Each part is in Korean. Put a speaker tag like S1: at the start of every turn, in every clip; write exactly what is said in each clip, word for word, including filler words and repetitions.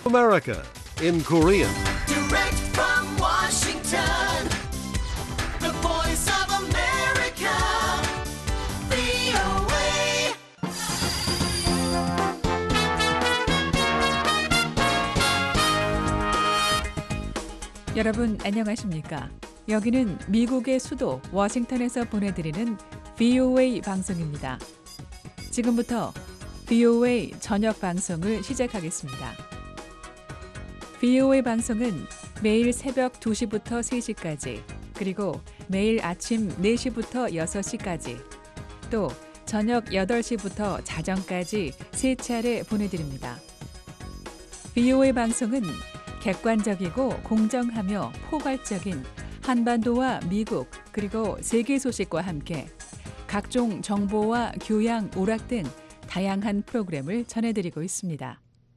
S1: America in Korean.
S2: Direct from Washington, the voice of America, 브이오에이.
S3: 여러분 안녕하십니까? 여기는 미국의 수도 워싱턴에서 보내드리는 브이오에이 방송입니다. 지금부터 브이오에이 저녁 방송을 시작하겠습니다. 브이오에이 방송은 매일 새벽 두 시부터 세 시까지, 그리고 매일 아침 네 시부터 여섯 시까지, 또 저녁 여덟 시부터 자정까지 세 차례 보내드립니다. 브이오에이 방송은 객관적이고 공정하며 포괄적인 한반도와 미국 그리고 세계 소식과 함께 각종 정보와 교양, 오락 등 다양한 프로그램을 전해드리고 있습니다.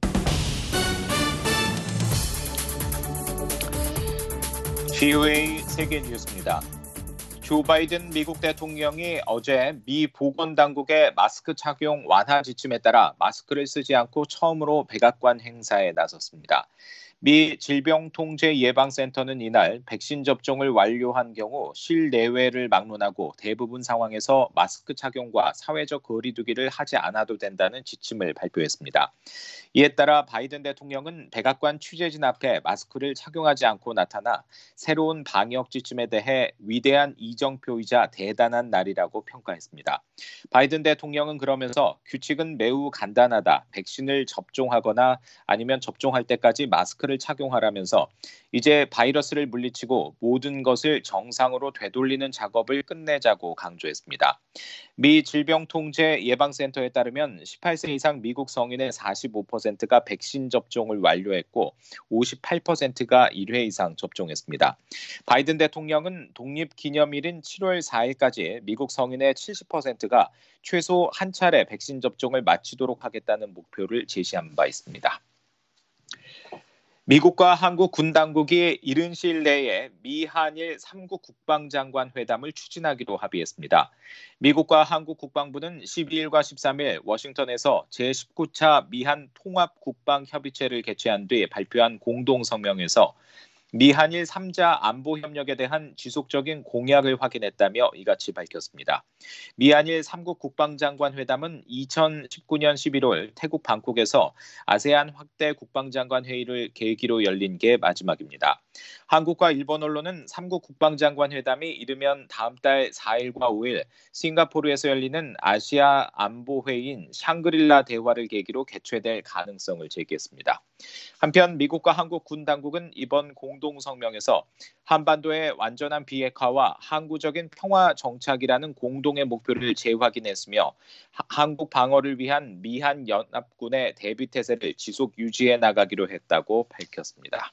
S4: 브이오에이 세계 뉴스입니다. 조 바이든 미국 대통령이 어제 미 보건당국의 마스크 착용 완화 지침에 따라 마스크를 쓰지 않고 처음으로 백악관 행사에 나섰습니다. 미 질병통제예방센터는 이날 백신 접종을 완료한 경우 실내외를 막론하고 대부분 상황에서 마스크 착용과 사회적 거리 두기를 하지 않아도 된다는 지침을 발표했습니다. 이에 따라 바이든 대통령은 백악관 취재진 앞에 마스크를 착용하지 않고 나타나 새로운 방역 지침에 대해 위대한 이정표이자 대단한 날이라고 평가했습니다. 바이든 대통령은 그러면서 규칙은 매우 간단하다. 백신을 접종하거나 아니면 접종할 때까지 마스크를 착용하라면서 이제 바이러스를 물리치고 모든 것을 정상으로 되돌리는 작업을 끝내자고 강조했습니다. 미 질병통제예방센터에 따르면 십팔 세 이상 미국 성인의 사십오 퍼센트가 백신 접종을 완료했고 오십팔 퍼센트가 일 회 이상 접종했습니다. 바이든 대통령은 독립기념일인 칠월 사일까지 미국 성인의 칠십 퍼센트가 최소 한 차례 백신 접종을 마치도록 하겠다는 목표를 제시한 바 있습니다. 미국과 한국 군 당국이 이른 시일 내에 미한일 삼 국 국방장관 회담을 추진하기로 합의했습니다. 미국과 한국 국방부는 십이일과 십삼일 워싱턴에서 제십구 차 미한 통합국방협의체를 개최한 뒤 발표한 공동성명에서 미한일 삼 자 안보협력에 대한 지속적인 공약을 확인했다며 이같이 밝혔습니다. 미한일 삼 국 국방장관 회담은 이천십구년 십일월 태국 방콕에서 아세안 확대 국방장관 회의를 계기로 열린 게 마지막입니다. 한국과 일본 언론은 삼 국 국방장관 회담이 이르면 다음 달 사일과 오일 싱가포르에서 열리는 아시아 안보회의인 샹그릴라 대화를 계기로 개최될 가능성을 제기했습니다. 한편 미국과 한국 군 당국은 이번 공동성명에서 한반도의 완전한 비핵화와 항구적인 평화 정착이라는 공동의 목표를 재확인했으며 하, 한국 방어를 위한 미한 연합군의 대비 태세를 지속 유지해 나가기로 했다고 밝혔습니다.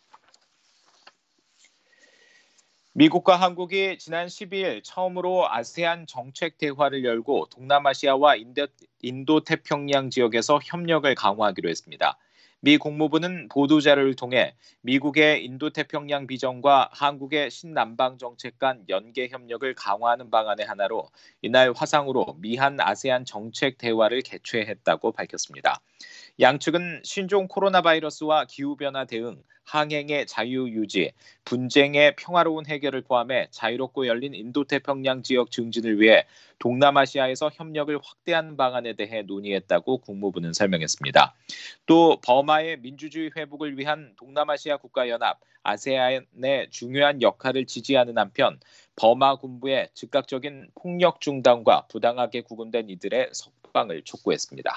S4: 미국과 한국이 지난 십이일 처음으로 아세안 정책 대화를 열고 동남아시아와 인도, 인도태평양 지역에서 협력을 강화하기로 했습니다. 미 국무부는 보도자료를 통해 미국의 인도태평양 비전과 한국의 신남방 정책 간 연계 협력을 강화하는 방안의 하나로 이날 화상으로 미한 아세안 정책 대화를 개최했다고 밝혔습니다. 양측은 신종 코로나 바이러스와 기후변화 대응, 항행의 자유 유지, 분쟁의 평화로운 해결을 포함해 자유롭고 열린 인도태평양 지역 증진을 위해 동남아시아에서 협력을 확대하는 방안에 대해 논의했다고 국무부는 설명했습니다. 또 버마의 민주주의 회복을 위한 동남아시아 국가연합, 아세안의 중요한 역할을 지지하는 한편 버마 군부의 즉각적인 폭력 중단과 부당하게 구금된 이들의 석방을 촉구했습니다.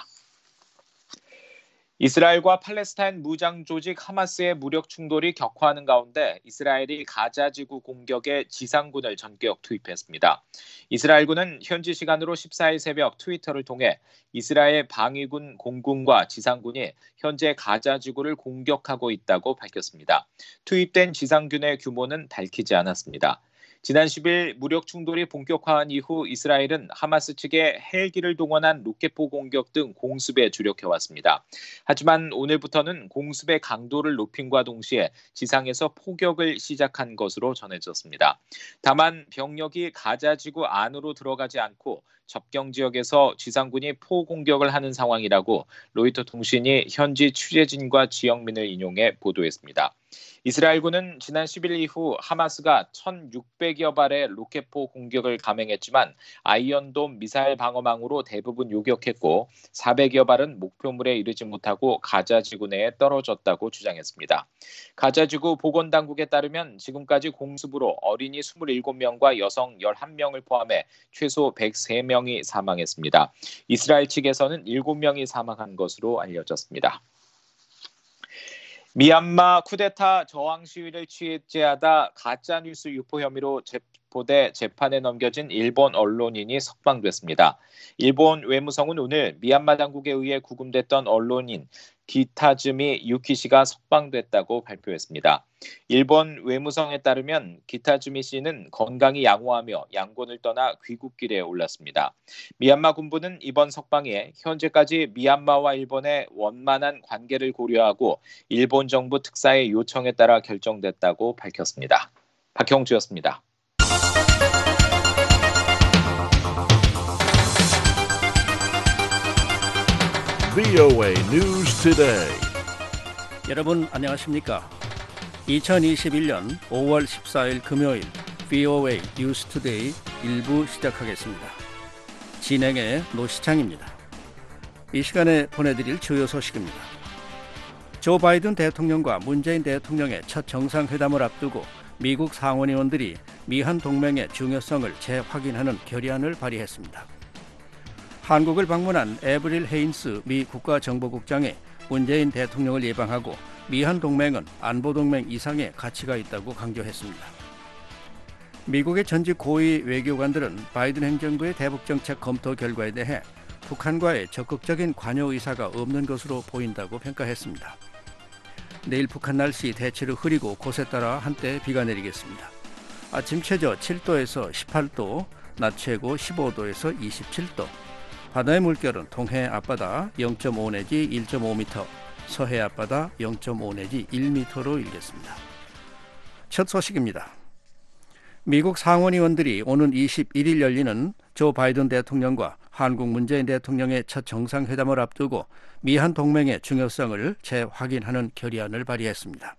S4: 이스라엘과 팔레스타인 무장 조직 하마스의 무력 충돌이 격화하는 가운데 이스라엘이 가자 지구 공격에 지상군을 전격 투입했습니다. 이스라엘군은 현지 시간으로 십사일 새벽 트위터를 통해 이스라엘 방위군 공군과 지상군이 현재 가자 지구를 공격하고 있다고 밝혔습니다. 투입된 지상군의 규모는 밝히지 않았습니다. 지난 십 일 무력 충돌이 본격화한 이후 이스라엘은 하마스 측에 헬기를 동원한 로켓포 공격 등 공습에 주력해왔습니다. 하지만 오늘부터는 공습의 강도를 높임과 동시에 지상에서 포격을 시작한 것으로 전해졌습니다. 다만 병력이 가자지구 안으로 들어가지 않고 접경 지역에서 지상군이 포공격을 하는 상황이라고 로이터 통신이 현지 취재진과 지역민을 인용해 보도했습니다. 이스라엘군은 지난 십 일 이후 하마스가 천육백여 발의 로켓포 공격을 감행했지만 아이언돔 미사일 방어망으로 대부분 요격했고 사백여 발은 목표물에 이르지 못하고 가자지구 내에 떨어졌다고 주장했습니다. 가자지구 보건당국에 따르면 지금까지 공습으로 어린이 이십칠 명과 여성 십일 명을 포함해 최소 백삼 명이 사망했습니다. 이스라엘 측에서는 일곱 명이 사망한 것으로 알려졌습니다. 미얀마 쿠데타 저항 시위를 취재하다 가짜뉴스 유포 혐의로 체포돼 재판에 넘겨진 일본 언론인이 석방됐습니다. 일본 외무성은 오늘 미얀마 당국에 의해 구금됐던 언론인 기타즈미 유키 씨가 석방됐다고 발표했습니다. 일본 외무성에 따르면 기타즈미 씨는 건강이 양호하며 양곤을 떠나 귀국길에 올랐습니다. 미얀마 군부는 이번 석방에 현재까지 미얀마와 일본의 원만한 관계를 고려하고 일본 정부 특사의 요청에 따라 결정됐다고 밝혔습니다. 박형주였습니다.
S1: 브이오에이 News Today.
S5: 여러분 안녕하십니까? 이천이십일 년 오월 십사일 금요일 브이오에이 뉴스 투데이 일 부 시작하겠습니다. 진행의 노시창입니다. 이 시간에 보내드릴 주요 소식입니다. 조 바이든 대통령과 문재인 대통령의 첫 정상회담을 앞두고 미국 상원의원들이 미한 동맹의 중요성을 재확인하는 결의안을 발의했습니다. 한국을 방문한 에브릴 헤인스 미 국가정보국장이 문재인 대통령을 예방하고 미한 동맹은 안보동맹 이상의 가치가 있다고 강조했습니다. 미국의 전직 고위 외교관들은 바이든 행정부의 대북정책 검토 결과에 대해 북한과의 적극적인 관여 의사가 없는 것으로 보인다고 평가했습니다. 내일 북한 날씨 대체로 흐리고 곳에 따라 한때 비가 내리겠습니다. 아침 최저 칠 도에서 십팔 도, 낮 최고 십오 도에서 이십칠 도, 바다의 물결은 동해 앞바다 영 점 오 내지 일 점 오 미터, 서해 앞바다 영 점 오 내지 일 미터로 일겠습니다. 첫 소식입니다. 미국 상원의원들이 오는 이십일 일 열리는 조 바이든 대통령과 한국 문재인 대통령의 첫 정상회담을 앞두고 미한 동맹의 중요성을 재확인하는 결의안을 발의했습니다.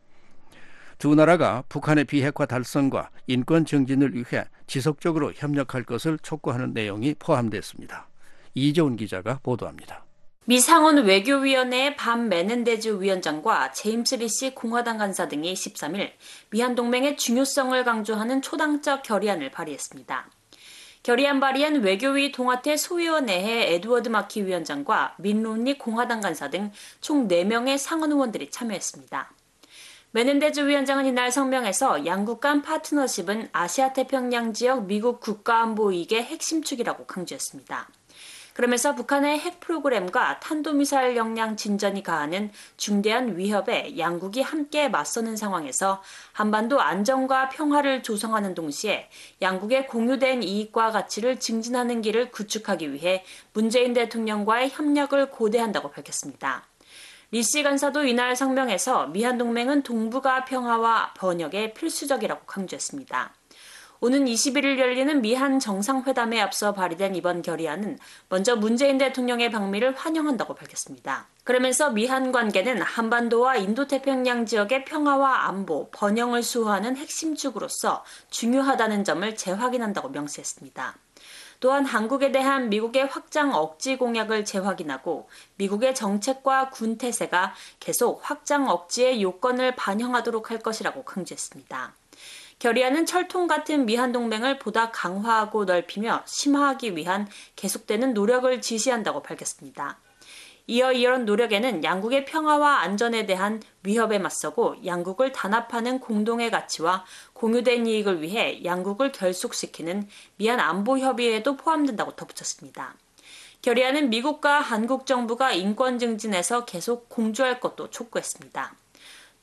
S5: 두 나라가 북한의 비핵화 달성과 인권 증진을 위해 지속적으로 협력할 것을 촉구하는 내용이 포함됐습니다. 이재훈 기자가 보도합니다.
S6: 미 상원 외교위원회의 반 메넨데즈 위원장과 제임스 리시 공화당 간사 등이 십삼 일 미한 동맹의 중요성을 강조하는 초당적 결의안을 발의했습니다. 결의안 발의한 외교위 동아태 소위원회의 에드워드 마키 위원장과 민 롬니 공화당 간사 등 총 네 명의 상원 의원들이 참여했습니다. 메넨데즈 위원장은 이날 성명에서 양국 간 파트너십은 아시아태평양 지역 미국 국가안보 이익의 핵심 축이라고 강조했습니다. 그러면서 북한의 핵 프로그램과 탄도미사일 역량 진전이 가하는 중대한 위협에 양국이 함께 맞서는 상황에서 한반도 안정과 평화를 조성하는 동시에 양국의 공유된 이익과 가치를 증진하는 길을 구축하기 위해 문재인 대통령과의 협력을 고대한다고 밝혔습니다. 리시 간사도 이날 성명에서 미한 동맹은 동북아 평화와 번영에 필수적이라고 강조했습니다. 오는 이십일 일 열리는 미한 정상회담에 앞서 발의된 이번 결의안은 먼저 문재인 대통령의 방미를 환영한다고 밝혔습니다. 그러면서 미한 관계는 한반도와 인도태평양 지역의 평화와 안보, 번영을 수호하는 핵심 축으로서 중요하다는 점을 재확인한다고 명시했습니다. 또한 한국에 대한 미국의 확장 억지 공약을 재확인하고 미국의 정책과 군 태세가 계속 확장 억지의 요건을 반영하도록 할 것이라고 강조했습니다. 결의안은 철통 같은 미한 동맹을 보다 강화하고 넓히며 심화하기 위한 계속되는 노력을 지시한다고 밝혔습니다. 이어 이런 노력에는 양국의 평화와 안전에 대한 위협에 맞서고 양국을 단합하는 공동의 가치와 공유된 이익을 위해 양국을 결속시키는 미한 안보협의회도 포함된다고 덧붙였습니다. 결의안은 미국과 한국 정부가 인권 증진에서 계속 공조할 것도 촉구했습니다.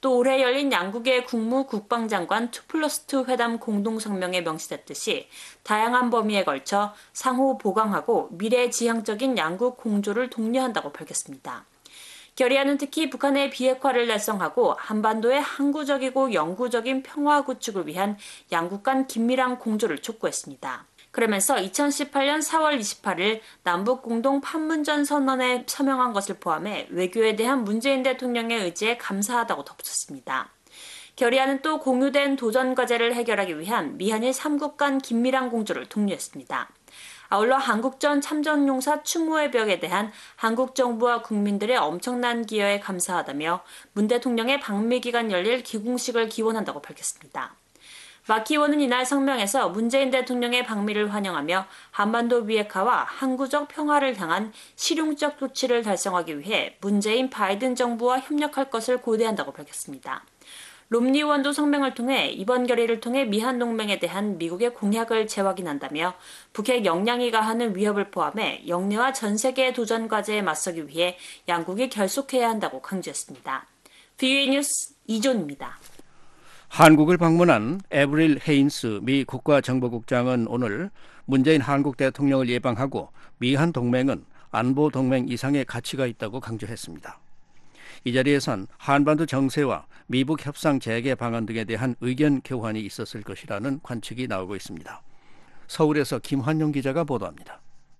S6: 또 올해 열린 양국의 국무 국방장관 투 플러스 투 회담 공동성명에 명시됐듯이 다양한 범위에 걸쳐 상호 보강하고 미래지향적인 양국 공조를 독려한다고 밝혔습니다. 결의안은 특히 북한의 비핵화를 달성하고 한반도의 항구적이고 영구적인 평화 구축을 위한 양국 간 긴밀한 공조를 촉구했습니다. 그러면서 이천십팔년 사월 이십팔일 남북 공동 판문점 선언에 서명한 것을 포함해 외교에 대한 문재인 대통령의 의지에 감사하다고 덧붙였습니다. 결의안은 또 공유된 도전 과제를 해결하기 위한 미한일 삼국 간 긴밀한 공조를 독려했습니다. 아울러 한국전 참전용사 추모의 벽에 대한 한국 정부와 국민들의 엄청난 기여에 감사하다며 문 대통령의 방미 기간 열릴 기공식을 기원한다고 밝혔습니다. 막 의원은 이날 성명에서 문재인 대통령의 방미를 환영하며 한반도 비핵화와 항구적 평화를 향한 실용적 조치를 달성하기 위해 문재인 바이든 정부와 협력할 것을 고대한다고 밝혔습니다. 롬니 의원도 성명을 통해 이번 결의를 통해 미한 동맹에 대한 미국의 공약을 재확인한다며 북핵 역량이 가하는 위협을 포함해 영내와 전 세계의 도전 과제에 맞서기 위해 양국이 결속해야 한다고 강조했습니다. 브이오에이 뉴스 이존입니다.
S5: 한국을 방문한 에브릴 헤인스 미 국가정보국장은 오늘 문재인 한국 대통령을 예방하고 미한 동맹은 안보 동맹 이상의 가치가 있다고 강조했습니다. 이 자리에선 한반도 정세와 미북 협상 재개 방안 등에 대한 의견 교환이 있었을 것이라는 관측이 나오고 있습니다. 서울에서 김환용 기자가 보도합니다.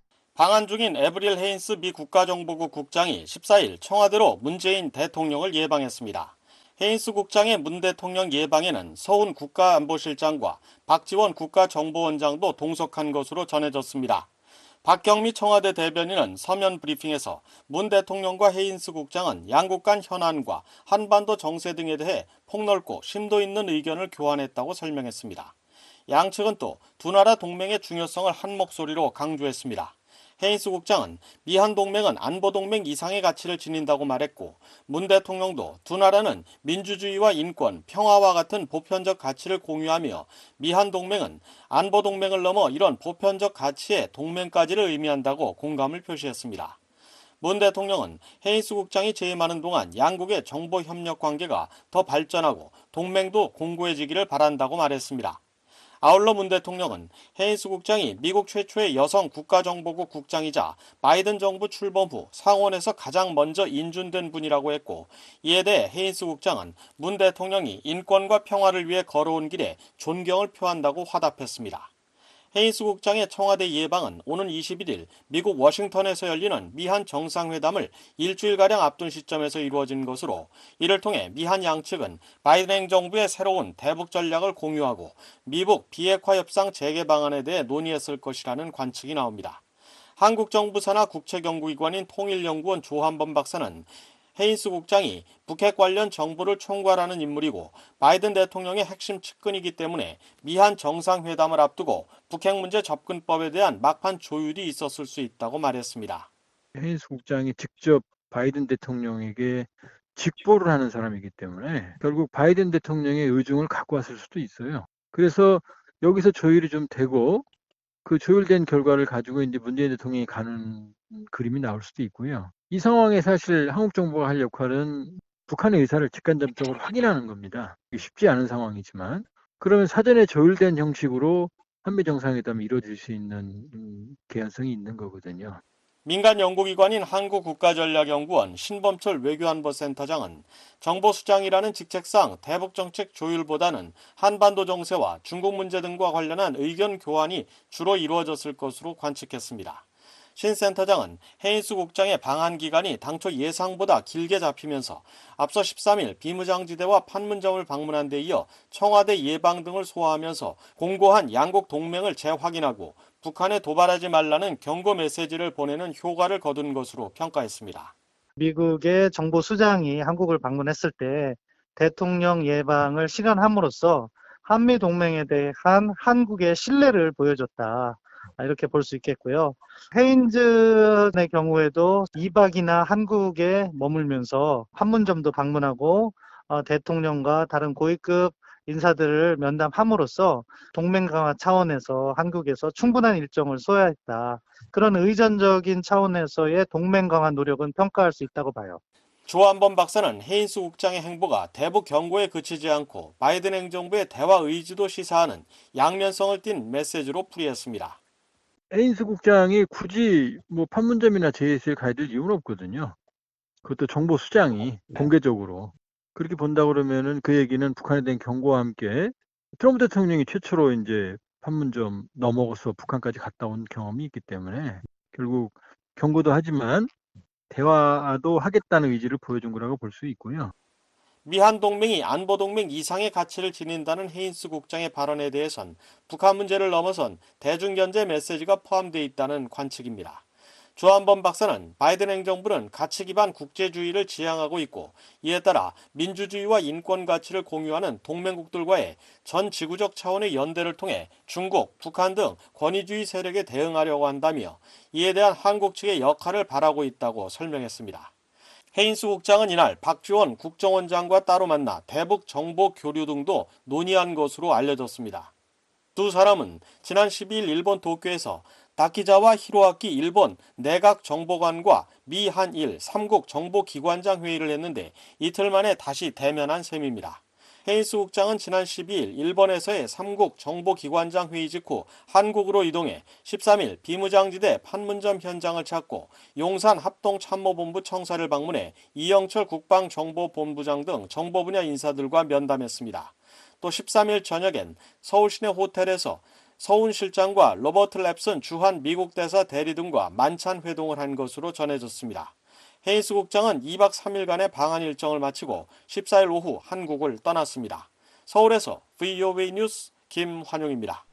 S7: 방한 중인 에브릴 헤인스 미 국가정보국 국장이 십사일 청와대로 문재인 대통령을 예방했습니다. 헤인스 국장의 문 대통령 예방에는 서훈 국가안보실장과 박지원 국가정보원장도 동석한 것으로 전해졌습니다. 박경미 청와대 대변인은 서면 브리핑에서 문 대통령과 헤인스 국장은 양국 간 현안과 한반도 정세 등에 대해 폭넓고 심도 있는 의견을 교환했다고 설명했습니다. 양측은 또 두 나라 동맹의 중요성을 한 목소리로 강조했습니다. 헤인스 국장은 미한 동맹은 안보 동맹 이상의 가치를 지닌다고 말했고 문 대통령도 두 나라는 민주주의와 인권, 평화와 같은 보편적 가치를 공유하며 미한 동맹은 안보 동맹을 넘어 이런 보편적 가치의 동맹까지를 의미한다고 공감을 표시했습니다. 문 대통령은 헤인스 국장이 재임하는 동안 양국의 정보 협력 관계가 더 발전하고 동맹도 공고해지기를 바란다고 말했습니다. 아울러 문 대통령은 헤인스 국장이 미국 최초의 여성 국가정보국 국장이자 바이든 정부 출범 후 상원에서 가장 먼저 인준된 분이라고 했고 이에 대해 헤인스 국장은 문 대통령이 인권과 평화를 위해 걸어온 길에 존경을 표한다고 화답했습니다. 헤인스 국장의 청와대 예방은 오는 이십일일 미국 워싱턴에서 열리는 미한 정상회담을 일주일가량 앞둔 시점에서 이루어진 것으로 이를 통해 미한 양측은 바이든 행정부의 새로운 대북 전략을 공유하고 미북 비핵화 협상 재개 방안에 대해 논의했을 것이라는 관측이 나옵니다. 한국 정부 산하 국책연구기관인 통일연구원 조한범 박사는 헤인스 국장이 북핵 관련 정보를 총괄하는 인물이고 바이든 대통령의 핵심 측근이기 때문에 미한 정상회담을 앞두고 북핵 문제 접근법에 대한 막판 조율이 있었을 수 있다고 말했습니다.
S8: 헤인스 국장이 직접 바이든 대통령에게 직보를 하는 사람이기 때문에 결국 바이든 대통령의 의중을 갖고 왔을 수도 있어요. 그래서 여기서 조율이 좀 되고 그 조율된 결과를 가지고 이제 문재인 대통령이 가는 그림이 나올 수도 있고요. 이 상황에 사실 한국 정부가 할 역할은 북한의 의사를 직간접적으로 확인하는 겁니다. 쉽지 않은 상황이지만 그러면 사전에 조율된 형식으로 한미 정상회담이 이루어질 수 있는 개연성이 있는 거거든요.
S7: 민간 연구기관인 한국국가전략연구원 신범철 외교안보센터장은 정보수장이라는 직책상 대북정책 조율보다는 한반도 정세와 중국 문제 등과 관련한 의견 교환이 주로 이루어졌을 것으로 관측했습니다. 신 센터장은 헤인스 국장의 방한 기간이 당초 예상보다 길게 잡히면서 앞서 십삼일 비무장지대와 판문점을 방문한 데 이어 청와대 예방 등을 소화하면서 공고한 양국 동맹을 재확인하고 북한에 도발하지 말라는 경고 메시지를 보내는 효과를 거둔 것으로 평가했습니다.
S9: 미국의 정보수장이 한국을 방문했을 때 대통령 예방을 실현함으로써 한미 동맹에 대한 한국의 신뢰를 보여줬다. 이렇게 볼 수 있겠고요. 헤인즈의 경우에도 이박이나 한국에 머물면서 판문점도 방문하고 어, 대통령과 다른 고위급 인사들을 면담함으로써 동맹 강화 차원에서 한국에서 충분한 일정을 소화했다. 그런 의전적인 차원에서의 동맹 강화 노력은 평가할 수 있다고 봐요.
S7: 조한범 박사는 헤인스 국장의 행보가 대북 경고에 그치지 않고 바이든 행정부의 대화 의지도 시사하는 양면성을 띤 메시지로 풀이했습니다.
S8: 헤인스 국장이 굳이 뭐 판문점이나 제이에스에 가야 될 이유는 없거든요. 그것도 정보 수장이 공개적으로. 그렇게 본다 그러면은 그 얘기는 북한에 대한 경고와 함께 트럼프 대통령이 최초로 이제 판문점 넘어가서 북한까지 갔다 온 경험이 있기 때문에 결국 경고도 하지만 대화도 하겠다는 의지를 보여준 거라고 볼 수 있고요.
S7: 미한 동맹이 안보 동맹 이상의 가치를 지닌다는 헤인스 국장의 발언에 대해선 북한 문제를 넘어선 대중견제 메시지가 포함되어 있다는 관측입니다. 조한범 박사는 바이든 행정부는 가치 기반 국제주의를 지향하고 있고 이에 따라 민주주의와 인권 가치를 공유하는 동맹국들과의 전 지구적 차원의 연대를 통해 중국, 북한 등 권위주의 세력에 대응하려고 한다며 이에 대한 한국 측의 역할을 바라고 있다고 설명했습니다. 헤인스 국장은 이날 박지원 국정원장과 따로 만나 대북 정보 교류 등도 논의한 것으로 알려졌습니다. 두 사람은 지난 십이일 일본 도쿄에서 다키자와 히로아키 일본 내각정보관과 미한일 삼국 정보기관장 회의를 했는데 이틀 만에 다시 대면한 셈입니다. 헤인스 국장은 지난 십이일 일본에서의 삼국 정보기관장 회의 직후 한국으로 이동해 십삼일 비무장지대 판문점 현장을 찾고 용산 합동참모본부 청사를 방문해 이영철 국방정보본부장 등 정보 분야 인사들과 면담했습니다. 또 십삼일 저녁엔 서울시내 호텔에서 서훈 실장과 로버트 랩슨 주한 미국 대사 대리 등과 만찬 회동을 한 것으로 전해졌습니다. 헤인스 국장은 이박 삼일간의 방한 일정을 마치고 십사일 오후 한국을 떠났습니다. 서울에서 브이오에이 뉴스 김환용입니다.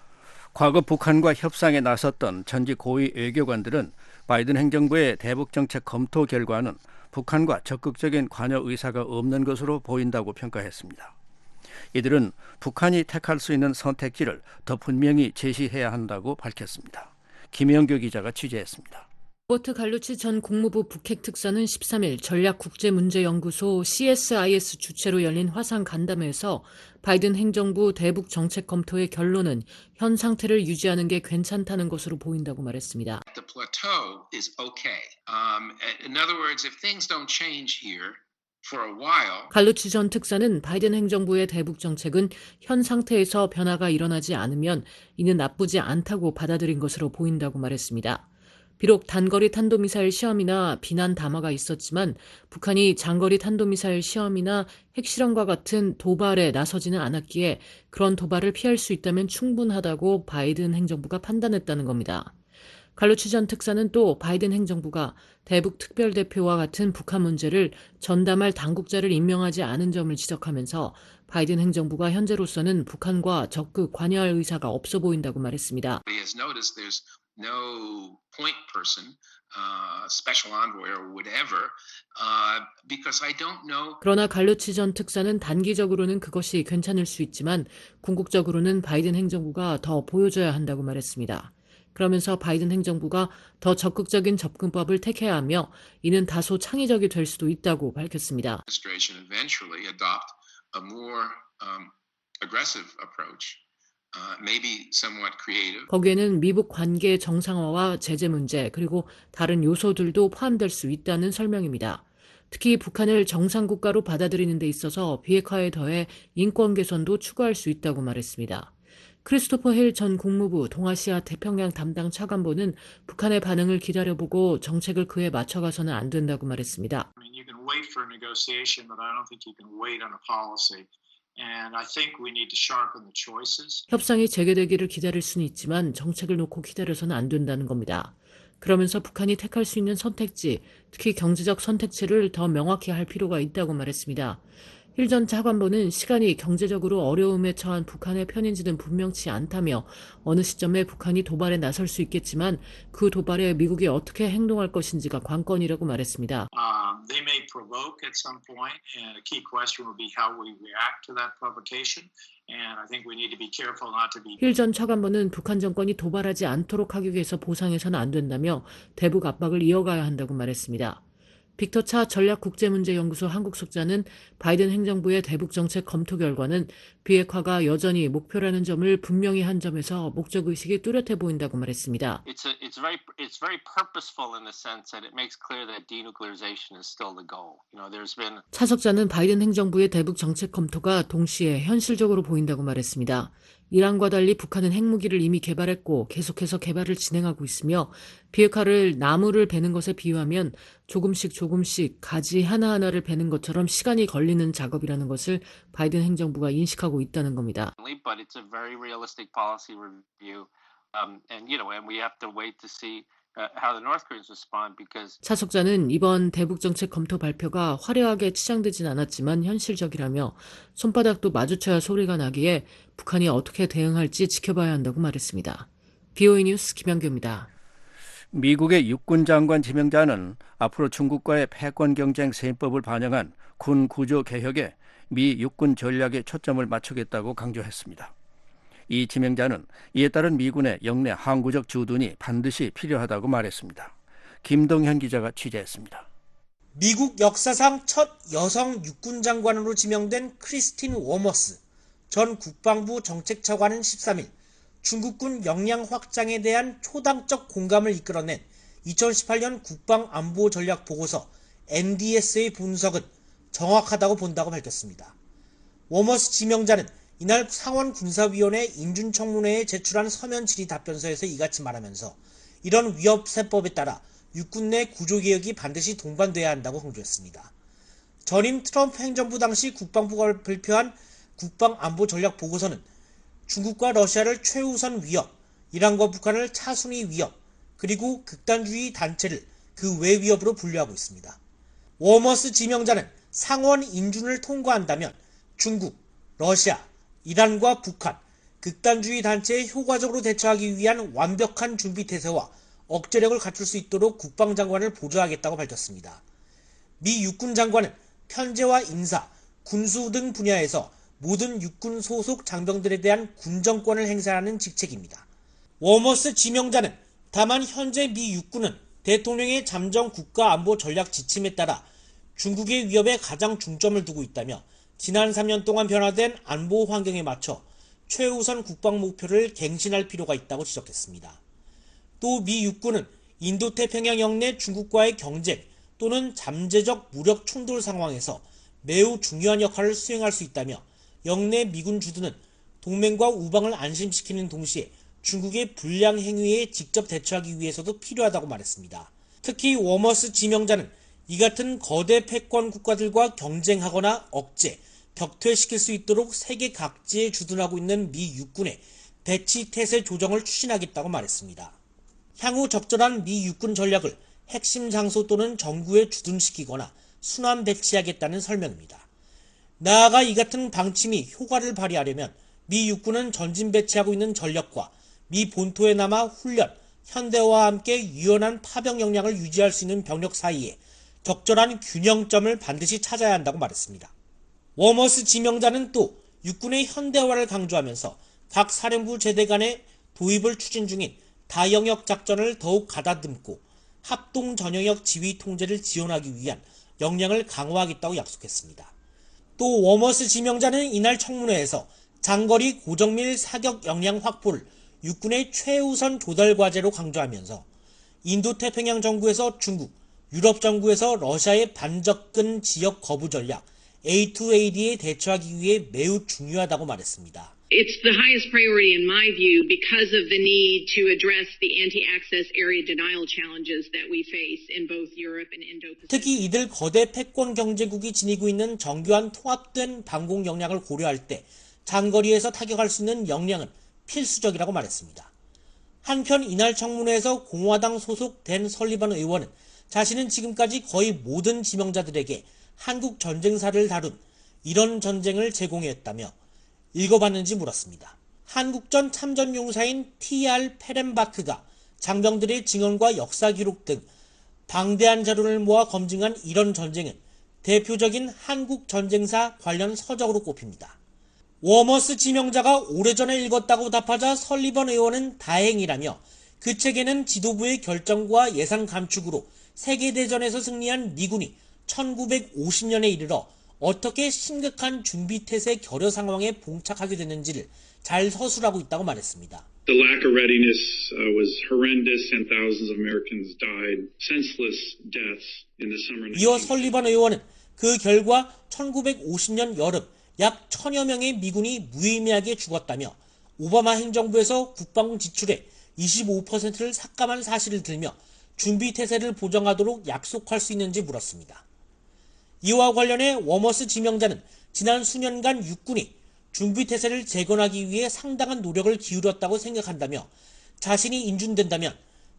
S5: 과거 북한과 협상에 나섰던 전직 고위 외교관들은 바이든 행정부의 대북 정책 검토 결과는 북한과 적극적인 관여 의사가 없는 것으로 보인다고 평가했습니다. 이들은 북한이 택할 수 있는 선택지를 더 분명히 제시해야 한다고 밝혔습니다. 김영규 기자가 취재했습니다.
S10: 로버트 갈루치 전 국무부 북핵 특사는 십삼일 전략국제문제연구소 씨에스아이에스 주최로 열린 화상 간담회에서 바이든 행정부 대북 정책 검토의 결론은 현 상태를 유지하는 게 괜찮다는 것으로 보인다고 말했습니다.
S11: The plateau is okay. Um, in other words, if things don't change here,
S10: 갈루치 전 특사는 바이든 행정부의 대북 정책은 현 상태에서 변화가 일어나지 않으면 이는 나쁘지 않다고 받아들인 것으로 보인다고 말했습니다. 비록 단거리 탄도미사일 시험이나 비난 담화가 있었지만 북한이 장거리 탄도미사일 시험이나 핵실험과 같은 도발에 나서지는 않았기에 그런 도발을 피할 수 있다면 충분하다고 바이든 행정부가 판단했다는 겁니다. 갈루치 전 특사는 또 바이든 행정부가 대북 특별대표와 같은 북한 문제를 전담할 당국자를 임명하지 않은 점을 지적하면서 바이든 행정부가 현재로서는 북한과 적극 관여할 의사가 없어 보인다고 말했습니다. 그러나 갈루치 전 특사는 단기적으로는 그것이 괜찮을 수 있지만 궁극적으로는 바이든 행정부가 더 보여줘야 한다고 말했습니다. 그러면서 바이든 행정부가 더 적극적인 접근법을 택해야 하며 이는 다소 창의적이 될 수도 있다고 밝혔습니다. 거기에는 미북 관계 정상화와 제재 문제 그리고 다른 요소들도 포함될 수 있다는 설명입니다. 특히 북한을 정상국가로 받아들이는 데 있어서 비핵화에 더해 인권 개선도 추구할 수 있다고 말했습니다. 크리스토퍼 힐 전 국무부 동아시아 태평양 담당 차관보는 북한의 반응을 기다려보고 정책을 그에 맞춰가서는 안 된다고 말했습니다. 협상이 재개되기를 기다릴 수는 있지만 정책을 놓고 기다려서는 안 된다는 겁니다. 그러면서 북한이 택할 수 있는 선택지, 특히 경제적 선택지를 더 명확히 할 필요가 있다고 말했습니다. 힐 전 차관보는 시간이 경제적으로 어려움에 처한 북한의 편인지는 분명치 않다며 어느 시점에 북한이 도발에 나설 수 있겠지만 그 도발에 미국이 어떻게 행동할 것인지가 관건이라고 말했습니다.
S11: Um, they may provoke at some point, and a key question will be how we react to that provocation. And I think we need to be careful not to be.
S10: 힐 전 차관보는 북한 정권이 도발하지 않도록 하기 위해서 보상해서는 안 된다며 대북 압박을 이어가야 한다고 말했습니다. 빅터 차 전략국제문제연구소 한국숙자는 바이든 행정부의 대북정책 검토 결과는 비핵화가 여전히 목표라는 점을 분명히 한 점에서 목적의식이 뚜렷해 보인다고 말했습니다.
S12: It's a, it's very, it's very purposeful in the sense that it makes clear that denuclearization is still the goal. You know, there's been
S10: 차석자는 바이든 행정부의 대북정책 검토가 동시에 현실적으로 보인다고 말했습니다. 이란과 달리 북한은 핵무기를 이미 개발했고 계속해서 개발을 진행하고 있으며 비핵화를 나무를 베는 것에 비유하면 조금씩 조금씩 가지 하나하나를 베는 것처럼 시간이 걸리는 작업이라는 것을 바이든 행정부가 인식하고 있다는 겁니다.
S12: but it's a very realistic policy review, um, and you know, and we have to wait to see uh, how the North Koreans respond because.
S10: 차석자는 이번 대북정책 검토 발표가 화려하게 치장되진 않았지만 현실적이라며 손바닥도 마주쳐야 소리가 나기에 북한이 어떻게 대응할지 지켜봐야 한다고 말했습니다. 비오이 뉴스 김영규입니다.
S5: 미국의 육군 장관 지명자는 앞으로 중국과의 패권 경쟁 셈법을 반영한 군 구조 개혁에 미 육군 전략에 초점을 맞추겠다고 강조했습니다. 이 지명자는 이에 따른 미군의 영내 항구적 주둔이 반드시 필요하다고 말했습니다. 김동현 기자가 취재했습니다.
S13: 미국 역사상 첫 여성 육군 장관으로 지명된 크리스틴 워머스 전 국방부 정책차관은 십삼 일 중국군 역량 확장에 대한 초당적 공감을 이끌어낸 이천십팔 년 국방안보전략보고서 엠디에스의 분석은 정확하다고 본다고 밝혔습니다. 워머스 지명자는 이날 상원군사위원회 인준청문회에 제출한 서면 질의 답변서에서 이같이 말하면서 이런 위협세법에 따라 육군 내 구조개혁이 반드시 동반돼야 한다고 강조했습니다. 전임 트럼프 행정부 당시 국방부가 발표한 국방안보전략보고서는 중국과 러시아를 최우선 위협, 이란과 북한을 차순위 위협, 그리고 극단주의 단체를 그 외위협으로 분류하고 있습니다. 워머스 지명자는 상원 인준을 통과한다면 중국, 러시아, 이란과 북한, 극단주의 단체에 효과적으로 대처하기 위한 완벽한 준비태세와 억제력을 갖출 수 있도록 국방장관을 보좌하겠다고 밝혔습니다. 미 육군 장관은 편제와 인사, 군수 등 분야에서 모든 육군 소속 장병들에 대한 군정권을 행사하는 직책입니다. 워머스 지명자는 다만 현재 미 육군은 대통령의 잠정 국가안보 전략 지침에 따라 중국의 위협에 가장 중점을 두고 있다며 지난 삼 년 동안 변화된 안보 환경에 맞춰 최우선 국방 목표를 갱신할 필요가 있다고 지적했습니다. 또 미 육군은 인도태평양 영내 중국과의 경쟁 또는 잠재적 무력 충돌 상황에서 매우 중요한 역할을 수행할 수 있다며 영내 미군 주둔은 동맹과 우방을 안심시키는 동시에 중국의 불량 행위에 직접 대처하기 위해서도 필요하다고 말했습니다. 특히 워머스 지명자는 이 같은 거대 패권 국가들과 경쟁하거나 억제, 격퇴시킬 수 있도록 세계 각지에 주둔하고 있는 미 육군의 배치 태세 조정을 추진하겠다고 말했습니다. 향후 적절한 미 육군 전략을 핵심 장소 또는 정구에 주둔시키거나 순환 배치하겠다는 설명입니다. 나아가 이 같은 방침이 효과를 발휘하려면 미 육군은 전진 배치하고 있는 전력과 미 본토에 남아 훈련, 현대화와 함께 유연한 파병 역량을 유지할 수 있는 병력 사이에 적절한 균형점을 반드시 찾아야 한다고 말했습니다. 워머스 지명자는 또 육군의 현대화를 강조하면서 각 사령부 제대 간의 도입을 추진 중인 다영역 작전을 더욱 가다듬고 합동 전영역 지휘 통제를 지원하기 위한 역량을 강화하겠다고 약속했습니다. 또 워머스 지명자는 이날 청문회에서 장거리 고정밀 사격 역량 확보를 육군의 최우선 조달 과제로 강조하면서 인도태평양 정구에서 중국, 유럽 정구에서 러시아의 반접근 지역 거부 전략 에이 투 에이 디에 대처하기 위해 매우 중요하다고 말했습니다.
S14: It's the highest priority in my view because of the need to address the anti-access area denial challenges that we face in both Europe and Indo-Pacific.
S13: 특히 이들 거대 패권 경제국이 지니고 있는 정교한 통합된 방공 역량을 고려할 때 장거리에서 타격할 수 있는 역량은 필수적이라고 말했습니다. 한편 이날 청문회에서 공화당 소속 댄 설리번 의원은 자신은 지금까지 거의 모든 지명자들에게 한국 전쟁사를 다룬 이런 전쟁을 제공했다며 읽어봤는지 물었습니다. 한국전 참전용사인 티 알 페렌바크가 장병들의 증언과 역사 기록 등 방대한 자료를 모아 검증한 이런 전쟁은 대표적인 한국 전쟁사 관련 서적으로 꼽힙니다. 워머스 지명자가 오래전에 읽었다고 답하자 설리번 의원은 다행이라며 그 책에는 지도부의 결정과 예산 감축으로 세계대전에서 승리한 미군이 천구백오십 년에 이르러 어떻게 심각한 준비태세 결여 상황에 봉착하게 됐는지를 잘 서술하고 있다고 말했습니다.
S15: The lack of readiness uh, was horrendous and thousands of Americans died senseless deaths in the summer.
S13: 이어 설리반 의원은 그 결과 천구백오십 년 여름 약 천여 명의 미군이 무의미하게 죽었다며 오바마 행정부에서 국방부 지출의 이십오 퍼센트를 삭감한 사실을 들며 준비태세를 보장하도록 약속할 수 있는지 물었습니다. 이와 관련해 워머스 지명자는 지난 수년간 육군이 준비태세를 재건하기 위해 상당한 노력을 기울였다고 생각한다며 자신이 인준된다면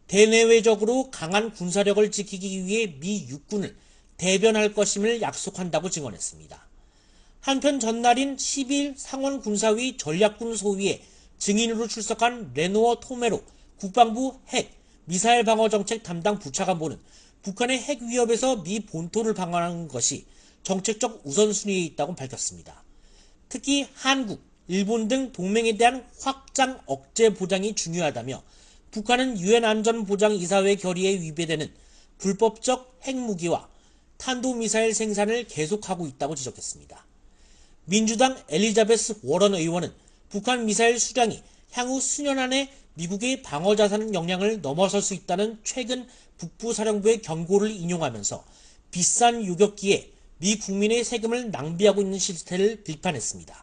S13: 대내외적으로 강한 군사력을 지키기 위해 미 육군을 대변할 것임을 약속한다고 증언했습니다. 한편 전날인 십이 일 상원군사위 전략군 소위에 증인으로 출석한 레노어 토메로 국방부 핵, 미사일 방어 정책 담당 부차관보는 북한의 핵 위협에서 미 본토를 방어하는 것이 정책적 우선순위에 있다고 밝혔습니다. 특히 한국, 일본 등 동맹에 대한 확장 억제 보장이 중요하다며 북한은 유엔 안전보장이사회 결의에 위배되는 불법적 핵무기와 탄도미사일 생산을 계속하고 있다고 지적했습니다. 민주당 엘리자베스 워런 의원은 북한 미사일 수량이 향후 수년 안에 미국의 방어자산 역량을 넘어설 수 있다는 최근 북부사령부의 경고를 인용하면서 비싼 요격기에 미 국민의 세금을 낭비하고 있는 실태를 비판했습니다.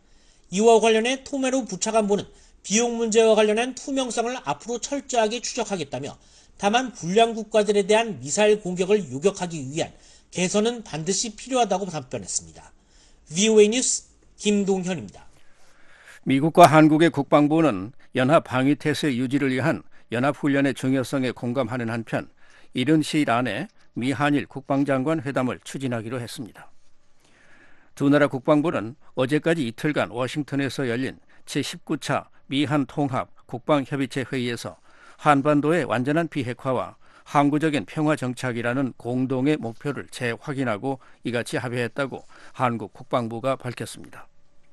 S13: 이와 관련해 토메로 부차관보는 비용 문제와 관련한 투명성을 앞으로 철저하게 추적하겠다며 다만 불량 국가들에 대한 미사일 공격을 요격하기 위한 개선은 반드시 필요하다고 답변했습니다. 브이오에이 뉴스 김동현입니다.
S5: 미국과 한국의 국방부는 연합 방위태세 유지를 위한 연합훈련의 중요성에 공감하는 한편 이른 시일 안에 미한일 국방장관 회담을 추진하기로 했습니다. 두 나라 국방부는 어제까지 이틀간 워싱턴에서 열린 제십구 차 미한 통합 국방협의체 회의에서 한반도의 완전한 비핵화와 항구적인 평화 정착이라는 공동의 목표를 재확인하고 이같이 합의했다고 한국 국방부가 밝혔습니다.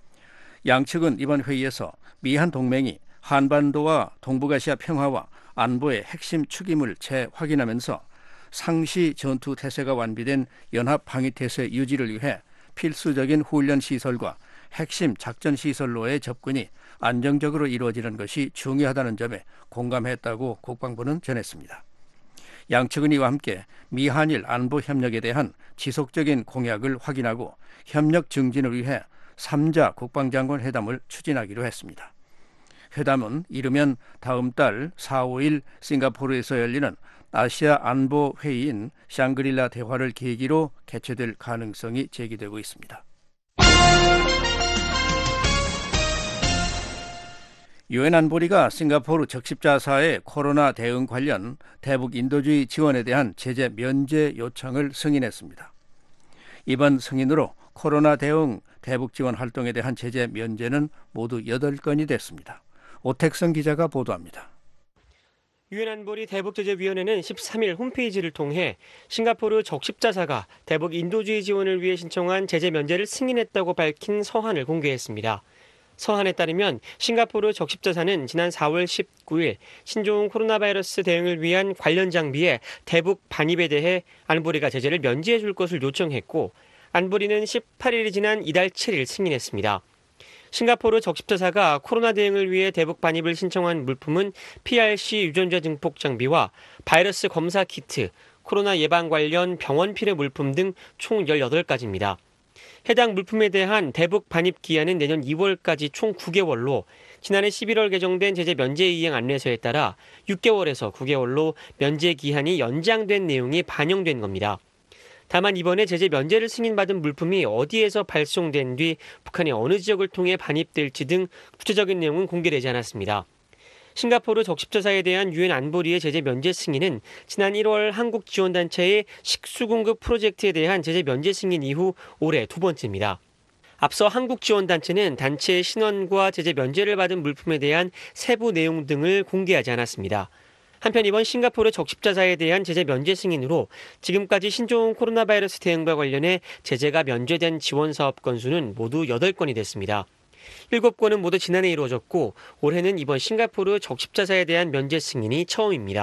S5: 양측은 이번 회의에서 미한 동맹이 한반도와 동북아시아 평화와 안보의 핵심 축임을 재확인하면서 상시 전투 태세가 완비된 연합 방위 태세 유지를 위해 필수적인 훈련 시설과 핵심 작전 시설로의 접근이 안정적으로 이루어지는 것이 중요하다는 점에 공감했다고 국방부는 전했습니다. 양측은 이와 함께 미한일 안보 협력에 대한 지속적인 공약을 확인하고 협력 증진을 위해 삼 자 국방장관 회담을 추진하기로 했습니다. 회담은 이르면 다음 달 사, 오 일 싱가포르에서 열리는 아시아 안보 회의인 샹그릴라 대화를 계기로 개최될 가능성이 제기되고 있습니다. 유엔 안보리가 싱가포르 적십자사의 코로나 대응 관련 대북 인도주의 지원에 대한 제재 면제 요청을 승인했습니다. 이번 승인으로 코로나 대응 대북 지원 활동에 대한 제재 면제는 모두 여덟 건이 됐습니다. 오택성 기자가 보도합니다.
S16: 유엔 안보리 대북제재위원회는 십삼 일 홈페이지를 통해 싱가포르 적십자사가 대북 인도주의 지원을 위해 신청한 제재 면제를 승인했다고 밝힌 서한을 공개했습니다. 서한에 따르면 싱가포르 적십자사는 지난 사월 십구일 신종 코로나 바이러스 대응을 위한 관련 장비의 대북 반입에 대해 안보리가 제재를 면제해 줄 것을 요청했고 안보리는 십팔 일이 지난 이달 칠 일 승인했습니다. 싱가포르 적십자사가 코로나 대응을 위해 대북 반입을 신청한 물품은 피알씨 유전자 증폭 장비와 바이러스 검사 키트, 코로나 예방 관련 병원 필요 물품 등 총 열여덟 가지입니다. 해당 물품에 대한 대북 반입 기한은 내년 이월까지 총 구 개월로 지난해 십일월 개정된 제재 면제 이행 안내서에 따라 육 개월에서 구 개월로 면제 기한이 연장된 내용이 반영된 겁니다. 다만 이번에 제재 면제를 승인받은 물품이 어디에서 발송된 뒤 북한이 어느 지역을 통해 반입될지 등 구체적인 내용은 공개되지 않았습니다. 싱가포르 적십자사에 대한 유엔 안보리의 제재 면제 승인은 지난 일월 한국 지원단체의 식수 공급 프로젝트에 대한 제재 면제 승인 이후 올해 두 번째입니다. 앞서 한국 지원단체는 단체의 신원과 제재 면제를 받은 물품에 대한 세부 내용 등을 공개하지 않았습니다. 한편 이번 싱가포르 적십자사에 대한 제재 면제 승인으로 지금까지 신종 코로나 바이러스 대응과 관련해 제재가 면제된 지원 사업 건수는 모두 여덟 건이 됐습니다. 일곱 건은 모두 지난해 이루어졌고 올해는 이번 싱가포르 적십자사에 대한 면제 승인이 처음입니다.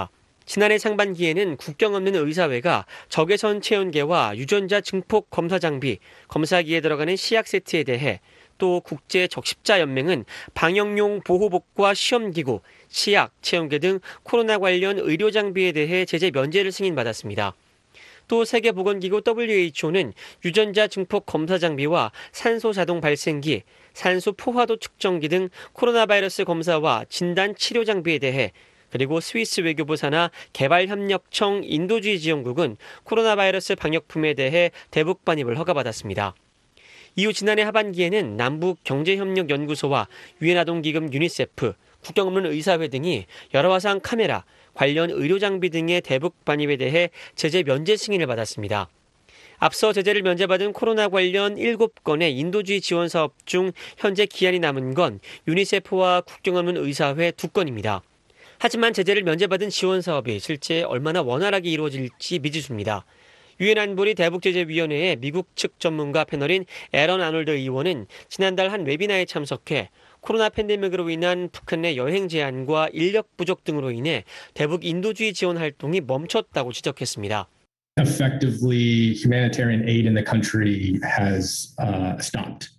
S16: 지난해 상반기에는 국경 없는 의사회가 적외선 체온계와 유전자 증폭 검사 장비, 검사기에 들어가는 시약 세트에 대해 또 국제 적십자 연맹은 방역용 보호복과 시험기구, 시약, 체온계 등 코로나 관련 의료 장비에 대해 제재 면제를 승인받았습니다. 또 세계보건기구 더블유에이치오는 유전자 증폭 검사 장비와 산소 자동 발생기, 산소 포화도 측정기 등 코로나 바이러스 검사와 진단 치료 장비에 대해, 그리고 스위스 외교부 산하 개발협력청 인도주의 지원국은 코로나 바이러스 방역품에 대해 대북 반입을 허가받았습니다. 이후 지난해 하반기에는 남북경제협력연구소와 유엔아동기금 유니세프, 국경 없는 의사회 등이 열화상 카메라, 관련 의료장비 등의 대북 반입에 대해 제재 면제 승인을 받았습니다. 앞서 제재를 면제받은 코로나 관련 일곱 건의 인도주의 지원 사업 중 현재 기한이 남은 건 유니세프와 국경 없는 의사회 두 건입니다. 하지만 제재를 면제받은 지원 사업이 실제 얼마나 원활하게 이루어질지 미지수입니다. 유엔 안보리 대북제재위원회의 미국 측 전문가 패널인 에런 아놀드 의원은 지난달 한 웨비나에 참석해 코로나 팬데믹으로 인한 북한 내 여행 제한과 인력 부족 등으로 인해 대북 인도주의 지원 활동이 멈췄다고 지적했습니다.
S17: Effectively, humanitarian aid in the country has uh, stopped.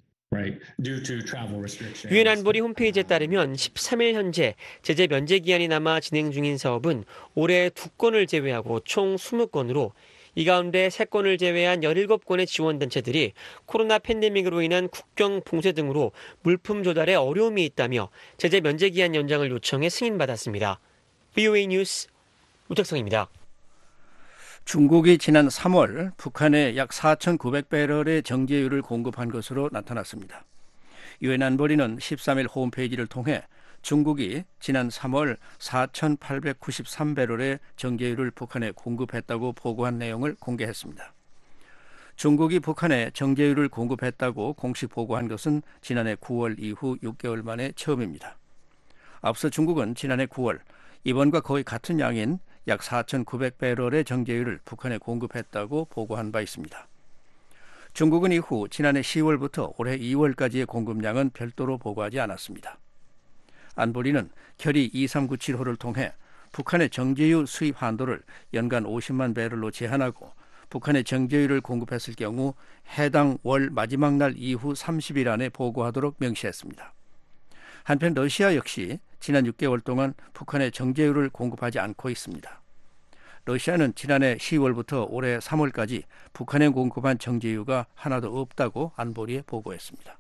S16: 유엔 안보리 홈페이지에 따르면 십삼 일 현재 제재 면제 기한이 남아 진행 중인 사업은 올해 두 건을 제외하고 총 이십 건으로 이 가운데 세 건을 제외한 열일곱 건의 지원단체들이 코로나 팬데믹으로 인한 국경 봉쇄 등으로 물품 조달에 어려움이 있다며 제재 면제 기한 연장을 요청해 승인받았습니다. 브이오에이 뉴스 우택성입니다.
S5: 중국이 지난 삼월 북한에 약 사천구백 배럴의 정제유를 공급한 것으로 나타났습니다. 유엔 안보리는 십삼 일 홈페이지를 통해 중국이 지난 삼월 사천팔백구십삼 배럴의 정제유를 북한에 공급했다고 보고한 내용을 공개했습니다. 중국이 북한에 정제유를 공급했다고 공식 보고한 것은 지난해 구월 이후 육 개월 만에 처음입니다. 앞서 중국은 지난해 구월 이번과 거의 같은 양인 약 사천구백 배럴의 정제유를 북한에 공급했다고 보고한 바 있습니다. 중국은 이후 지난해 시월부터 올해 이월까지의 공급량은 별도로 보고하지 않았습니다. 안보리는 결의 이삼구칠 호를 통해 북한의 정제유 수입 한도를 연간 오십만 배럴로 제한하고 북한에 정제유를 공급했을 경우 해당 월 마지막 날 이후 삼십 일 안에 보고하도록 명시했습니다. 한편 러시아 역시 지난 육 개월 동안 북한에 정제유를 공급하지 않고 있습니다. 러시아는 지난해 시월부터 올해 삼월까지 북한에 공급한 정제유가 하나도 없다고 안보리에 보고했습니다.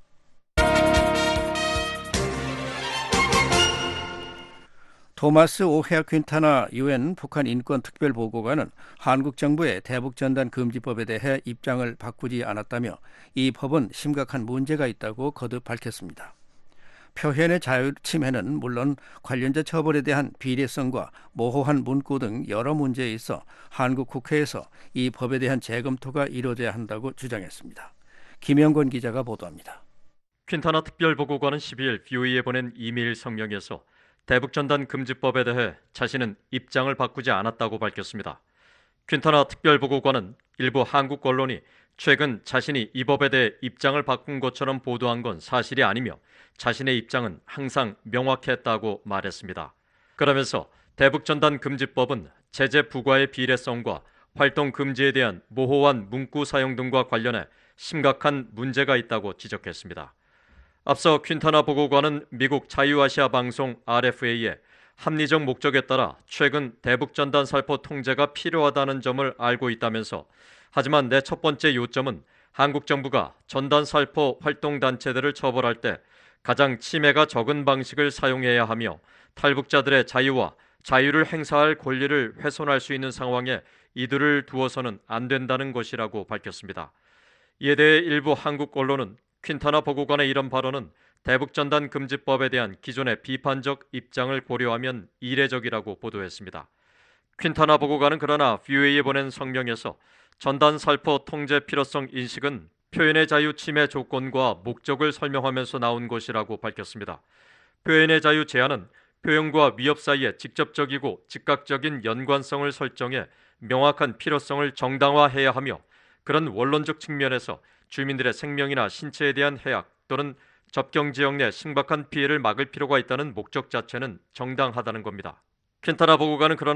S5: 토마스 오헤아 퀸타나 유엔 북한 인권 특별보고관은 한국 정부의 대북전단 금지법에 대해 입장을 바꾸지 않았다며 이 법은 심각한 문제가 있다고 거듭 밝혔습니다. 표현의 자유 침해는 물론 관련자 처벌에 대한 비례성과 모호한 문구 등 여러 문제에 있어 한국 국회에서 이 법에 대한 재검토가 이루어져야 한다고 주장했습니다. 김영권 기자가 보도합니다.
S18: 퀸타나 특별보고관은 십이 일 브이오에이에 보낸 이메일 성명에서 대북전단 금지법에 대해 자신은 입장을 바꾸지 않았다고 밝혔습니다. 퀸타나 특별보고관은 일부 한국 언론이 최근 자신이 이 법에 대해 입장을 바꾼 것처럼 보도한 건 사실이 아니며 자신의 입장은 항상 명확했다고 말했습니다. 그러면서 대북전단 금지법은 제재 부과의 비례성과 활동 금지에 대한 모호한 문구 사용 등과 관련해 심각한 문제가 있다고 지적했습니다. 앞서 퀸타나 보고관은 미국 자유아시아 방송 알에프에이에 합리적 목적에 따라 최근 대북전단 살포 통제가 필요하다는 점을 알고 있다면서 하지만 내 첫 번째 요점은 한국 정부가 전단 살포 활동단체들을 처벌할 때 가장 침해가 적은 방식을 사용해야 하며 탈북자들의 자유와 자유를 행사할 권리를 훼손할 수 있는 상황에 이들을 두어서는 안 된다는 것이라고 밝혔습니다. 이에 대해 일부 한국 언론은 퀸타나 보고관의 이런 발언은 대북전단 금지법에 대한 기존의 비판적 입장을 고려하면 이례적이라고 보도했습니다. 퀸타나 보고관은 그러나 브이오에이에 보낸 성명에서 전단 살포 통제 필요성 인식은 표현의 자유 침해 조건과 목적을 설명하면서 나온 것이라고 밝혔습니다. 표현의 자유 제한은 표현과 위협 사이에 직접적이고 즉각적인 연관성을 설정해 명확한 필요성을 정당화해야 하며 그런 원론적 측면에서 주민들의 생명이나 신체에 대한 해악 또는 접경 지역 내 심각한 피해를 막을 필요가 있다는 목적 자체는 정당하다는 겁니다. 퀸타나 보고관은 그러나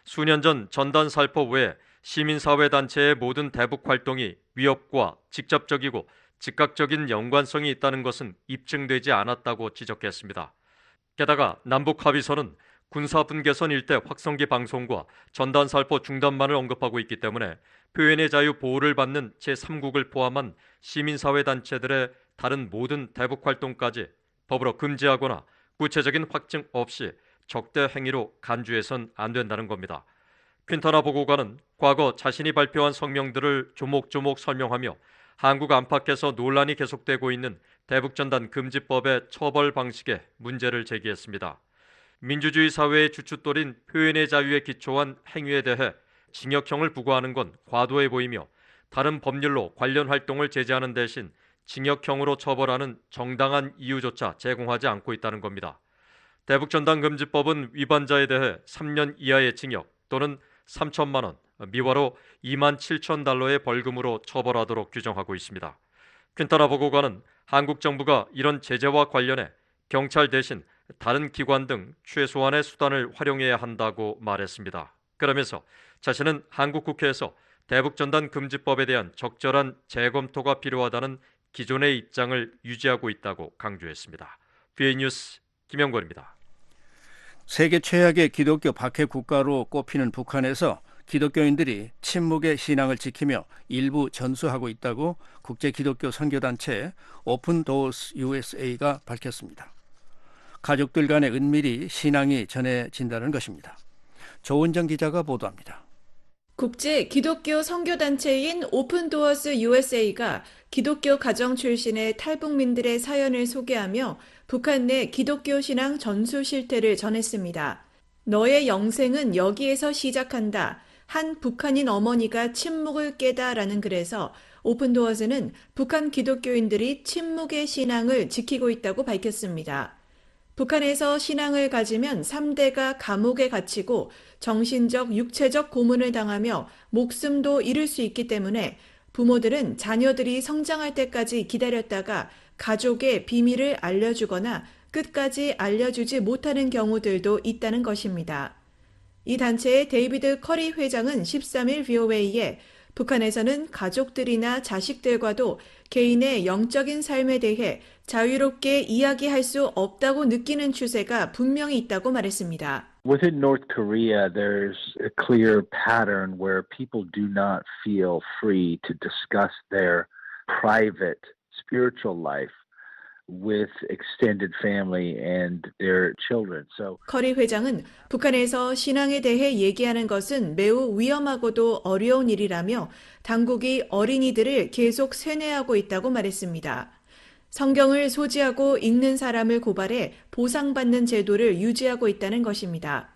S18: 수년 전 전단 살포 외에 시민사회단체의 모든 대북 활동이 위협과 직접적이고 즉각적인 연관성이 있다는 것은 입증되지 않았다고 지적했습니다. 게다가 남북합의서는 군사분계선 일대 확성기 방송과 전단 살포 중단만을 언급하고 있기 때문에 표현의 자유 보호를 받는 제삼국을 포함한 시민사회단체들의 다른 모든 대북 활동까지 법으로 금지하거나 구체적인 확증 없이 적대 행위로 간주해선 안 된다는 겁니다. 퀸터나 보고관은 과거 자신이 발표한 성명들을 조목조목 설명하며 한국 안팎에서 논란이 계속되고 있는 대북전단 금지법의 처벌 방식에 문제를 제기했습니다. 민주주의 사회의 주춧돌인 표현의 자유에 기초한 행위에 대해 징역형을 부과하는 건 과도해 보이며 다른 법률로 관련 활동을 제재하는 대신 징역형으로 처벌하는 정당한 이유조차 제공하지 않고 있다는 겁니다. 대북전단금지법은 위반자에 대해 삼 년 이하의 징역 또는 삼천만 원, 미화로 이만 칠천 달러의 벌금으로 처벌하도록 규정하고 있습니다. 퀸터나 보고관은 한국 정부가 이런 제재와 관련해 경찰 대신 다른 기관 등 최소한의 수단을 활용해야 한다고 말했습니다. 그러면서 자신은 한국 국회에서 대북전단 금지법에 대한 적절한 재검토가 필요하다는 기존의 입장을 유지하고 있다고 강조했습니다. 비에이 뉴스 김영권입니다.
S5: 세계 최악의 기독교 박해 국가로 꼽히는 북한에서 기독교인들이 침묵의 신앙을 지키며 일부 전수하고 있다고 국제기독교 선교단체 오픈 도어스 유에스에이가 밝혔습니다. 가족들 간에 은밀히 신앙이 전해진다는 것입니다. 조은정 기자가 보도합니다.
S19: 국제 기독교 선교단체인 오픈 도어스 유에스에이가 기독교 가정 출신의 탈북민들의 사연을 소개하며 북한 내 기독교 신앙 전수 실태를 전했습니다. 너의 영생은 여기에서 시작한다. 한 북한인 어머니가 침묵을 깨다라는 글에서 오픈 도어스는 북한 기독교인들이 침묵의 신앙을 지키고 있다고 밝혔습니다. 북한에서 신앙을 가지면 삼 대가 감옥에 갇히고 정신적, 육체적 고문을 당하며 목숨도 잃을 수 있기 때문에 부모들은 자녀들이 성장할 때까지 기다렸다가 가족의 비밀을 알려주거나 끝까지 알려주지 못하는 경우들도 있다는 것입니다. 이 단체의 데이비드 커리 회장은 십삼 일 브이오에이에 북한에서는 가족들이나 자식들과도 개인의 영적인 삶에 대해 자유롭게 이야기할 수 없다고 느끼는 추세가 분명히 있다고 말했습니다.
S20: Within North Korea, there's a clear pattern where people do not feel free to discuss their private spiritual life with extended family and their children. So
S19: 커리 회장은 북한에서 신앙에 대해 얘기하는 것은 매우 위험하고도 어려운 일이라며 당국이 어린이들을 계속 세뇌하고 있다고 말했습니다. 성경을 소지하고 읽는 사람을 고발해 보상받는 제도를 유지하고 있다는 것입니다.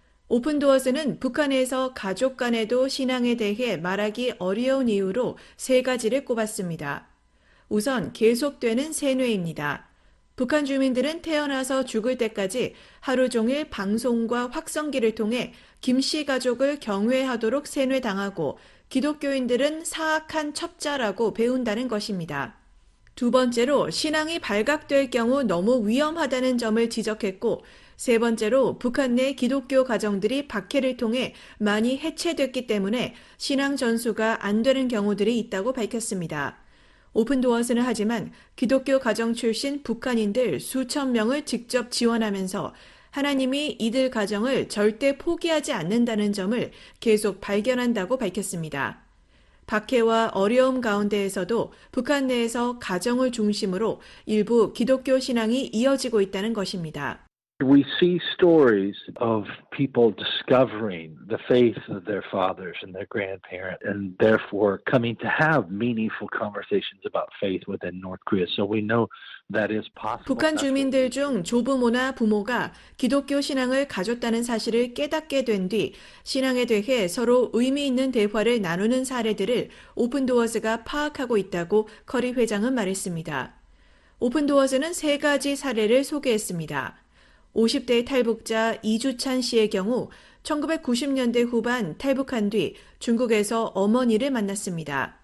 S19: 오픈도어스는 북한에서 가족 간에도 신앙에 대해 말하기 어려운 이유로 세 가지를 꼽았습니다. 우선 계속되는 세뇌입니다. 북한 주민들은 태어나서 죽을 때까지 하루 종일 방송과 확성기를 통해 김씨 가족을 경외하도록 세뇌당하고 기독교인들은 사악한 첩자라고 배운다는 것입니다. 두 번째로 신앙이 발각될 경우 너무 위험하다는 점을 지적했고 세 번째로 북한 내 기독교 가정들이 박해를 통해 많이 해체됐기 때문에 신앙 전수가 안 되는 경우들이 있다고 밝혔습니다. 오픈도어스는 하지만 기독교 가정 출신 북한인들 수천 명을 직접 지원하면서 하나님이 이들 가정을 절대 포기하지 않는다는 점을 계속 발견한다고 밝혔습니다. 박해와 어려움 가운데에서도 북한 내에서 가정을 중심으로 일부 기독교 신앙이 이어지고 있다는 것입니다.
S20: we see stories of people discovering the faith of their fathers and their grandparents and therefore coming to have meaningful conversations about faith within North Korea. So we know that is possible.
S19: 북한 주민들 중 조부모나 부모가 기독교 신앙을 가졌다는 사실을 깨닫게 된 뒤 신앙에 대해 서로 의미 있는 대화를 나누는 사례들을 오픈도어스가 파악하고 있다고 커리 회장은 말했습니다. 오픈도어스는 세 가지 사례를 소개했습니다. 오십 대 탈북자 이주찬 씨의 경우 천구백구십 년대 후반 탈북한 뒤 중국에서 어머니를 만났습니다.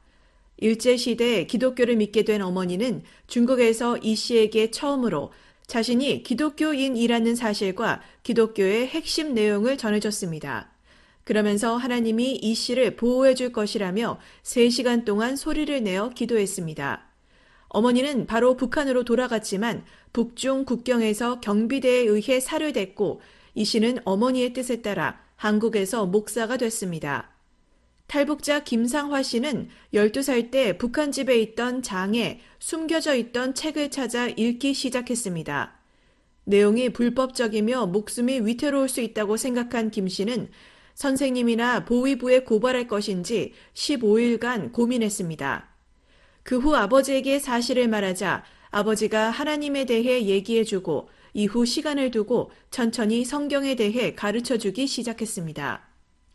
S19: 일제시대 기독교를 믿게 된 어머니는 중국에서 이 씨에게 처음으로 자신이 기독교인이라는 사실과 기독교의 핵심 내용을 전해줬습니다. 그러면서 하나님이 이 씨를 보호해 줄 것이라며 세 시간 동안 소리를 내어 기도했습니다. 어머니는 바로 북한으로 돌아갔지만 북중 국경에서 경비대에 의해 살해됐고 이 씨는 어머니의 뜻에 따라 한국에서 목사가 됐습니다. 탈북자 김상화 씨는 열두 살 때 북한 집에 있던 장에 숨겨져 있던 책을 찾아 읽기 시작했습니다. 내용이 불법적이며 목숨이 위태로울 수 있다고 생각한 김 씨는 선생님이나 보위부에 고발할 것인지 십오 일간 고민했습니다. 그 후 아버지에게 사실을 말하자 아버지가 하나님에 대해 얘기해주고 이후 시간을 두고 천천히 성경에 대해 가르쳐주기 시작했습니다.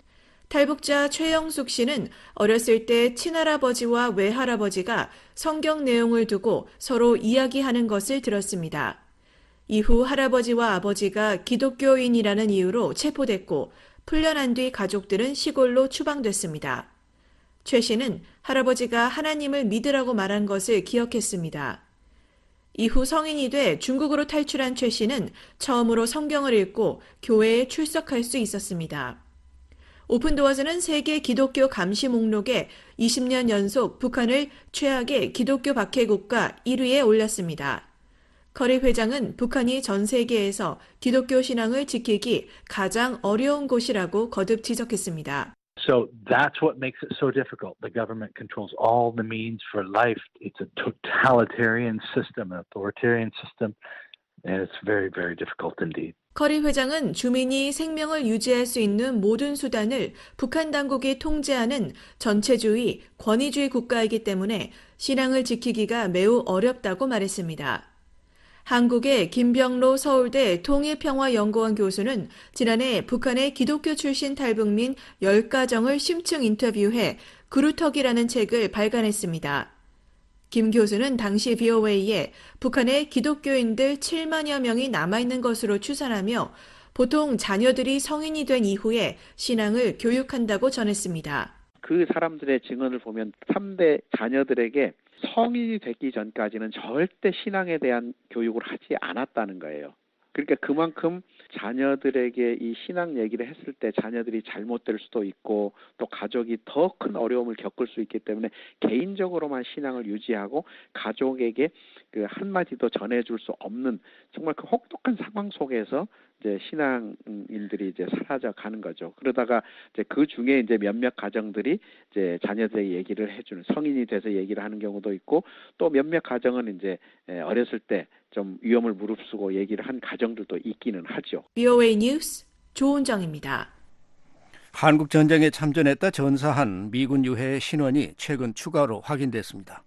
S19: 탈북자 최영숙 씨는 어렸을 때 친할아버지와 외할아버지가 성경 내용을 두고 서로 이야기하는 것을 들었습니다. 이후 할아버지와 아버지가 기독교인이라는 이유로 체포됐고 풀려난 뒤 가족들은 시골로 추방됐습니다. 최 씨는 할아버지가 하나님을 믿으라고 말한 것을 기억했습니다. 이후 성인이 돼 중국으로 탈출한 최 씨는 처음으로 성경을 읽고 교회에 출석할 수 있었습니다. 오픈도어즈는 세계 기독교 감시 목록에 이십 년 연속 북한을 최악의 기독교 박해국가 일 위에 올렸습니다. 커리 회장은 북한이 전 세계에서 기독교 신앙을 지키기 가장 어려운 곳이라고 거듭 지적했습니다.
S20: So that's what makes it so difficult. The government controls all the means for life. It's a totalitarian system, an authoritarian system, and it's very, very difficult indeed.
S19: 커리 회장은 주민이 생명을 유지할 수 있는 모든 수단을 북한 당국이 통제하는 전체주의, 권위주의 국가이기 때문에 신앙을 지키기가 매우 어렵다고 말했습니다. 한국의 김병로 서울대 통일평화연구원 교수는 지난해 북한의 기독교 출신 탈북민 열 가정을 심층 인터뷰해 그루터기라는 책을 발간했습니다. 김 교수는 당시 브이오에이에 북한의 기독교인들 칠만여 명이 남아있는 것으로 추산하며 보통 자녀들이 성인이 된 이후에 신앙을 교육한다고 전했습니다.
S21: 그 사람들의 증언을 보면 삼 대 자녀들에게 성인이 되기 전까지는 절대 신앙에 대한 교육을 하지 않았다는 거예요. 그러니까 그만큼 자녀들에게 이 신앙 얘기를 했을 때 자녀들이 잘못될 수도 있고 또 가족이 더 큰 어려움을 겪을 수 있기 때문에 개인적으로만 신앙을 유지하고 가족에게 그 한마디도 전해줄 수 없는 정말 그 혹독한 상황 속에서 이제 신앙인들이 이제 사라져 가는 거죠. 그러다가 이제 그 중에 이제 몇몇 가정들이 이제 자녀들의 얘기를 해주는 성인이 돼서 얘기를 하는 경우도 있고 또 몇몇 가정은 이제 어렸을 때 좀 위험을 무릅쓰고 얘기를 한 가정들도 있기는 하죠.
S19: 브이오에이 뉴스 조은정입니다.
S5: 한국 전쟁에 참전했다 전사한 미군 유해의 신원이 최근 추가로 확인됐습니다.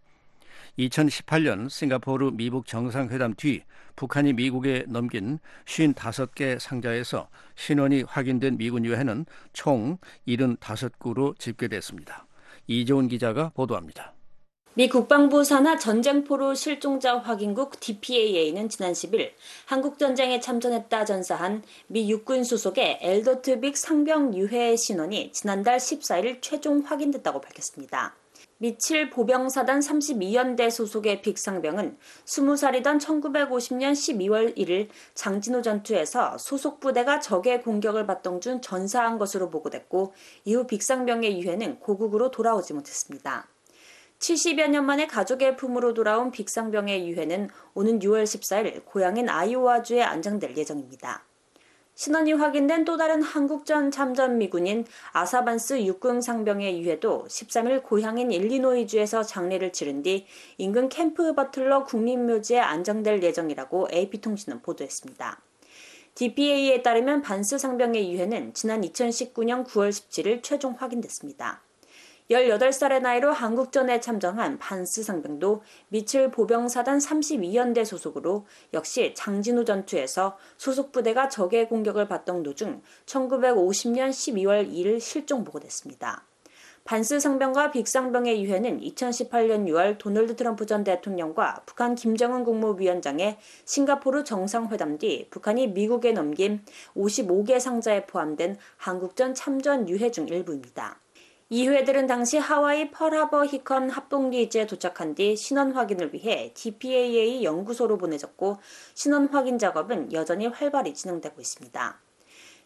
S5: 이천십팔 년 싱가포르 미북 정상회담 뒤 북한이 미국에 넘긴 오십오 개 상자에서 신원이 확인된 미군 유해는 총 칠십오 구로 집계됐습니다. 이재훈 기자가 보도합니다.
S6: 미 국방부 산하 전쟁포로 실종자 확인국 디피에이에이는 지난 십 일 한국 전쟁에 참전했다 전사한 미 육군 소속의 엘더트빅 상병 유해의 신원이 지난달 십사 일 최종 확인됐다고 밝혔습니다. 미 칠 보병사단 삼십이 연대 소속의 빅 상병은 스무 살이던 천구백오십 년 십이월 일일 장진호 전투에서 소속 부대가 적의 공격을 받던 중 전사한 것으로 보고됐고 이후 빅 상병의 유해는 고국으로 돌아오지 못했습니다. 칠십여 년 만에 가족의 품으로 돌아온 빅상병의 유해는 오는 유월 십사 일 고향인 아이오와주에 안장될 예정입니다. 신원이 확인된 또 다른 한국전 참전 미군인 아사반스 육군 상병의 유해도 십삼 일 고향인 일리노이주에서 장례를 치른 뒤 인근 캠프 버틀러 국립묘지에 안장될 예정이라고 에이피통신은 보도했습니다. 디피에이에 따르면 반스 상병의 유해는 지난 이천십구 년 구월 십칠일 최종 확인됐습니다. 열여덟 살의 나이로 한국전에 참전한 반스 상병도 미칠 보병사단 삼십이 연대 소속으로 역시 장진호 전투에서 소속 부대가 적의 공격을 받던 도중 천구백오십 년 십이월 일일 실종 보고됐습니다. 반스 상병과 빅 상병의 유해는 이천십팔 년 유월 도널드 트럼프 전 대통령과 북한 김정은 국무위원장의 싱가포르 정상회담 뒤 북한이 미국에 넘긴 오십오 개 상자에 포함된 한국전 참전 유해 중 일부입니다. 이 유해들은 당시 하와이 펄하버 히컨 합동기지에 도착한 뒤 신원 확인을 위해 디피에이에이 연구소로 보내졌고 신원 확인 작업은 여전히 활발히 진행되고 있습니다.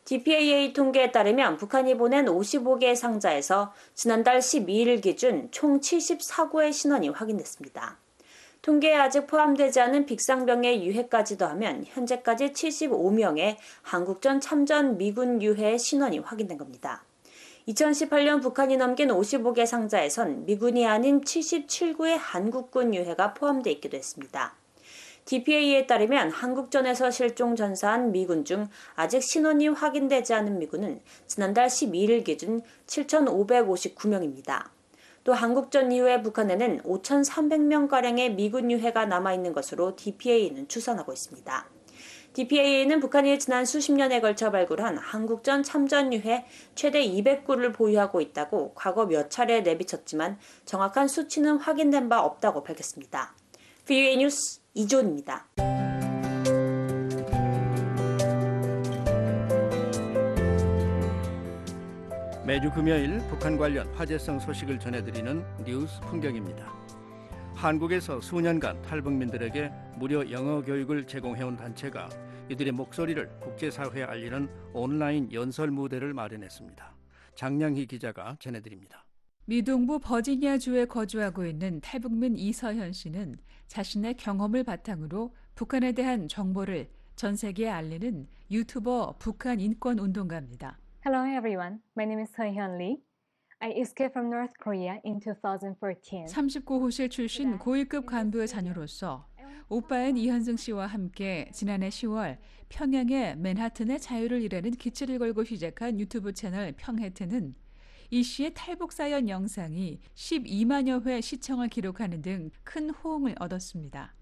S6: 디피에이에이 통계에 따르면 북한이 보낸 오십오 개 상자에서 지난달 십이 일 기준 총 칠십사 구의 신원이 확인됐습니다. 통계에 아직 포함되지 않은 빅상병의 유해까지 더하면 현재까지 칠십오 명의 한국전 참전 미군 유해의 신원이 확인된 겁니다. 이천십팔 년 북한이 넘긴 오십오 개 상자에선 미군이 아닌 칠십칠 구의 한국군 유해가 포함되어 있기도 했습니다. 디피에이에 따르면 한국전에서 실종 전사한 미군 중 아직 신원이 확인되지 않은 미군은 지난달 십이 일 기준 칠천오백오십구 명입니다. 또 한국전 이후에 북한에는 오천삼백 명가량의 미군 유해가 남아있는 것으로 디피에이는 추산하고 있습니다. 디피에이는 북한이 지난 수십 년에 걸쳐 발굴한 한국전 참전 유해 최대 이백 구를 보유하고 있다고 과거 몇 차례 내비쳤지만 정확한 수치는 확인된 바 없다고 밝혔습니다. 브이오에이 뉴스 이존입니다.
S5: 매주 금요일 북한 관련 화제성 소식을 전해드리는 뉴스 풍경입니다. 한국에서 수년간 탈북민들에게 무료 영어 교육을 제공해온 단체가 이들의 목소리를 국제사회에 알리는 온라인 연설 무대를 마련했습니다. 장량희 기자가 전해드립니다.
S3: 미동부 버지니아주에 거주하고 있는 탈북민 이서현 씨는 자신의 경험을 바탕으로 북한에 대한 정보를 전 세계에 알리는 유튜버 북한 인권 운동가입니다.
S2: Hello everyone. My name is Seo-hyun Lee. I escaped from North Korea in twenty fourteen.
S3: 삼십구 호실 출신 고위급 간부의 자녀로서 오빠인 이현승 씨와 함께 지난해 시월 평양의 맨하튼의 자유를 일하는 기치를 걸고 시작한 유튜브 채널 평해튼은 이 씨의 탈북 사연 영상이 십이만여 회 시청을 기록하는 등 큰 호응을 얻었습니다.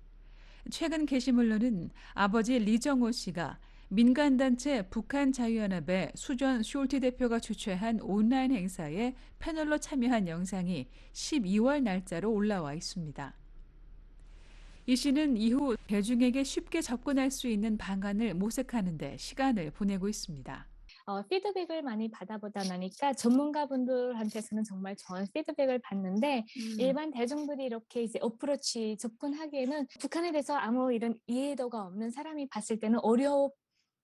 S3: 최근 게시물로는 아버지 리정호 씨가 민간단체 북한자유연합의 수전 숄티 대표가 주최한 온라인 행사에 패널로 참여한 영상이 십이월 날짜로 올라와 있습니다. 이 씨는 이후 대중에게 쉽게 접근할 수 있는 방안을 모색하는 데 시간을 보내고 있습니다.
S2: 어, 피드백을 많이 받아보다 나니까 전문가분들한테서는 정말 좋은 피드백을 받는데 음. 일반 대중들이 이렇게 이제 어프로치 접근하기에는 북한에 대해서 아무 이런 이해도가 없는 사람이 봤을 때는 어렵게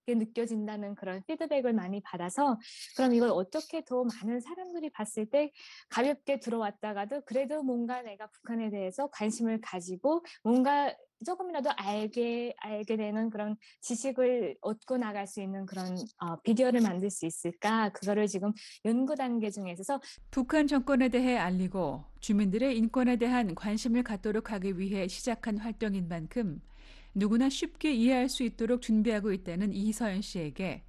S2: 느껴진다는 그런 피드백을 많이 받아서 그럼 이걸 어떻게 더 많은 사람들이 봤을 때 가볍게 들어왔다가도 그래도 뭔가 내가 북한에 대해서 관심을 가지고 뭔가 조금이라도 알게 알게 되는 그런 지식을 얻고 나갈 수 있는 그런 어, 비디오를 만들 수 있을까? 그거를 지금 연구 단계 중에 있어서
S3: 북한 정권에 대해 알리고 주민들의 인권에 대한 관심을 갖도록 하기 위해 시작한 활동인 만큼 누구나 쉽게 이해할 수 있도록 준비하고 있다는 이서연 씨에게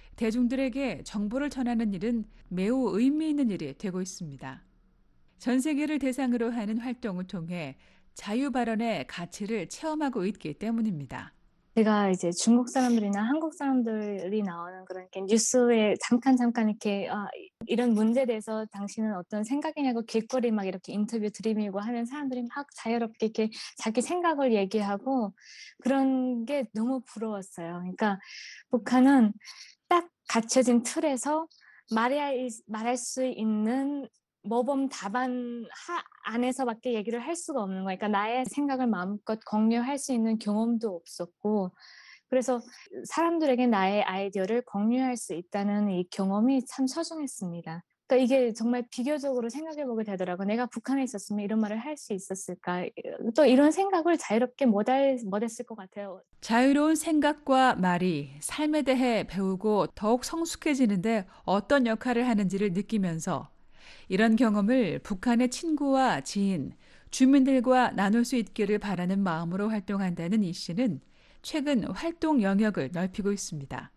S3: 대중들에게 정보를 전하는 일은 매우 의미 있는 일이 되고 있습니다. 전 세계를 대상으로 하는 활동을 통해 자유 발언의 가치를 체험하고 있기 때문입니다.
S2: 제가 이제 중국 사람들이나 한국 사람들이 나오는 그런 이렇게 뉴스에 잠깐 잠깐 이렇게 아, 이런 문제에 대해서 당신은 어떤 생각이냐고 길거리 막 이렇게 인터뷰 들이밀고 하면 사람들이 막 자유롭게 이렇게 자기 생각을 얘기하고 그런 게 너무 부러웠어요. 그러니까 북한은 딱 갖춰진 틀에서 말할, 말할 수 있는 모범 답안 하, 안에서밖에 얘기를 할 수가 없는 거예요. 그러니까 나의 생각을 마음껏 공유할 수 있는 경험도 없었고 그래서 사람들에게 나의 아이디어를 공유할 수 있다는 이 경험이 참 소중했습니다. 그러니까 이게 정말 비교적으로 생각해보게 되더라고요. 내가 북한에 있었으면 이런 말을 할 수 있었을까? 또 이런 생각을 자유롭게 못할, 못했을 것 같아요.
S3: 자유로운 생각과 말이 삶에 대해 배우고 더욱 성숙해지는데 어떤 역할을 하는지를 느끼면서 이런 경험을 북한의 친구와 지인, 주민들과 나눌 수 있기를 바라는 마음으로 활동한다는 이 씨는 최근 활동 영역을 넓히고 있습니다.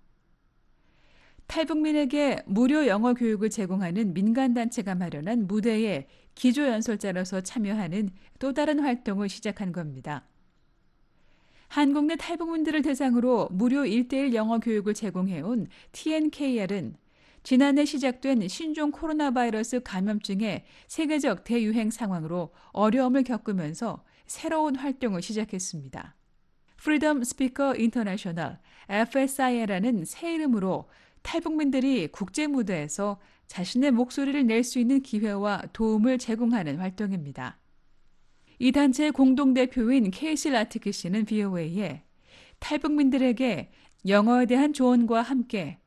S3: 탈북민에게 무료 영어 교육을 제공하는 민간단체가 마련한 무대에 기조연설자로서 참여하는 또 다른 활동을 시작한 겁니다. 한국 내 탈북민들을 대상으로 무료 일 대일 영어 교육을 제공해온 티엔케이알은 지난해 시작된 신종 코로나 바이러스 감염증의 세계적 대유행 상황으로 어려움을 겪으면서 새로운 활동을 시작했습니다. 프리덤 스피커 인터내셔널 에프에스아이라는 새 이름으로 탈북민들이 국제 무대에서 자신의 목소리를 낼 수 있는 기회와 도움을 제공하는 활동입니다. 이 단체의 공동대표인 케이시 라트키 씨는 브이오에이에 탈북민들에게 영어에 대한 조언과 함께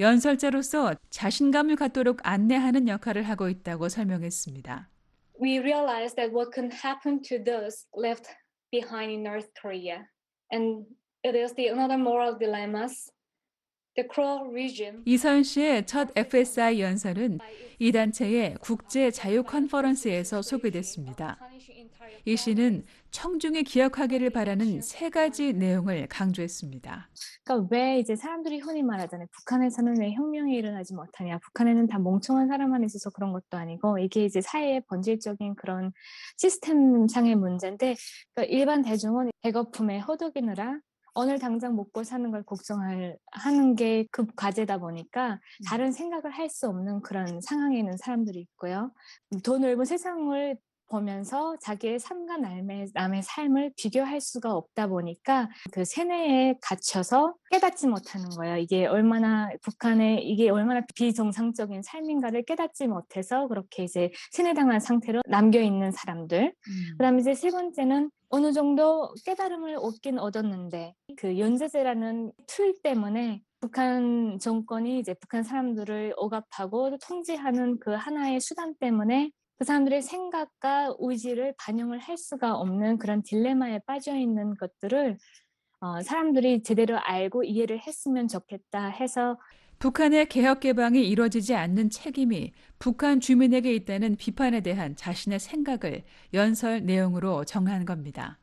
S3: 연설자로서 자신감을 갖도록 안내하는 역할을 하고 있다고 설명했습니다.
S2: We realized that what can happen to those left behind in North Korea, and it is the another moral dilemmas. The cruel regime.
S3: 이서연 씨의 첫 에프에스아이 연설은 이 단체의 국제 자유 컨퍼런스에서 소개됐습니다. 이 씨는 청중이 기억하기를 바라는 세 가지 내용을 강조했습니다.
S2: 그러니까 왜 이제 사람들이 흔히 말하잖아요. 북한에서는 왜 혁명이 일어나지 못하냐. 북한에는 다 멍청한 사람만 있어서 그런 것도 아니고 이게 이제 사회의 본질적인 그런 시스템상의 문제인데 그러니까 일반 대중은 배고픔에 허덕이느라 오늘 당장 먹고 사는 걸 걱정을 하는 게 급 과제다 보니까 다른 생각을 할 수 없는 그런 상황에 있는 사람들이 있고요. 더 넓은 세상을 보면서 자기의 삶과 남의, 남의 삶을 비교할 수가 없다 보니까 그 세뇌에 갇혀서 깨닫지 못하는 거예요. 이게 얼마나 북한의 이게 얼마나 비정상적인 삶인가를 깨닫지 못해서 그렇게 이제 세뇌당한 상태로 남겨 있는 사람들. 음. 그다음에 이제 세 번째는 어느 정도 깨달음을 얻긴 얻었는데 그 연쇄제라는 툴 때문에 북한 정권이 이제 북한 사람들을 억압하고 통제하는 그 하나의 수단 때문에 그 사람들의 생각과 의지를 반영을 할 수가 없는 그런 딜레마에 빠져 있는 것들을 어, 사람들이 제대로 알고 이해를 했으면 좋겠다 해서
S3: 북한의 개혁 개방이 이루어지지 않는 책임이 북한 주민에게 있다는 비판에 대한 자신의 생각을 연설 내용으로 정한 겁니다.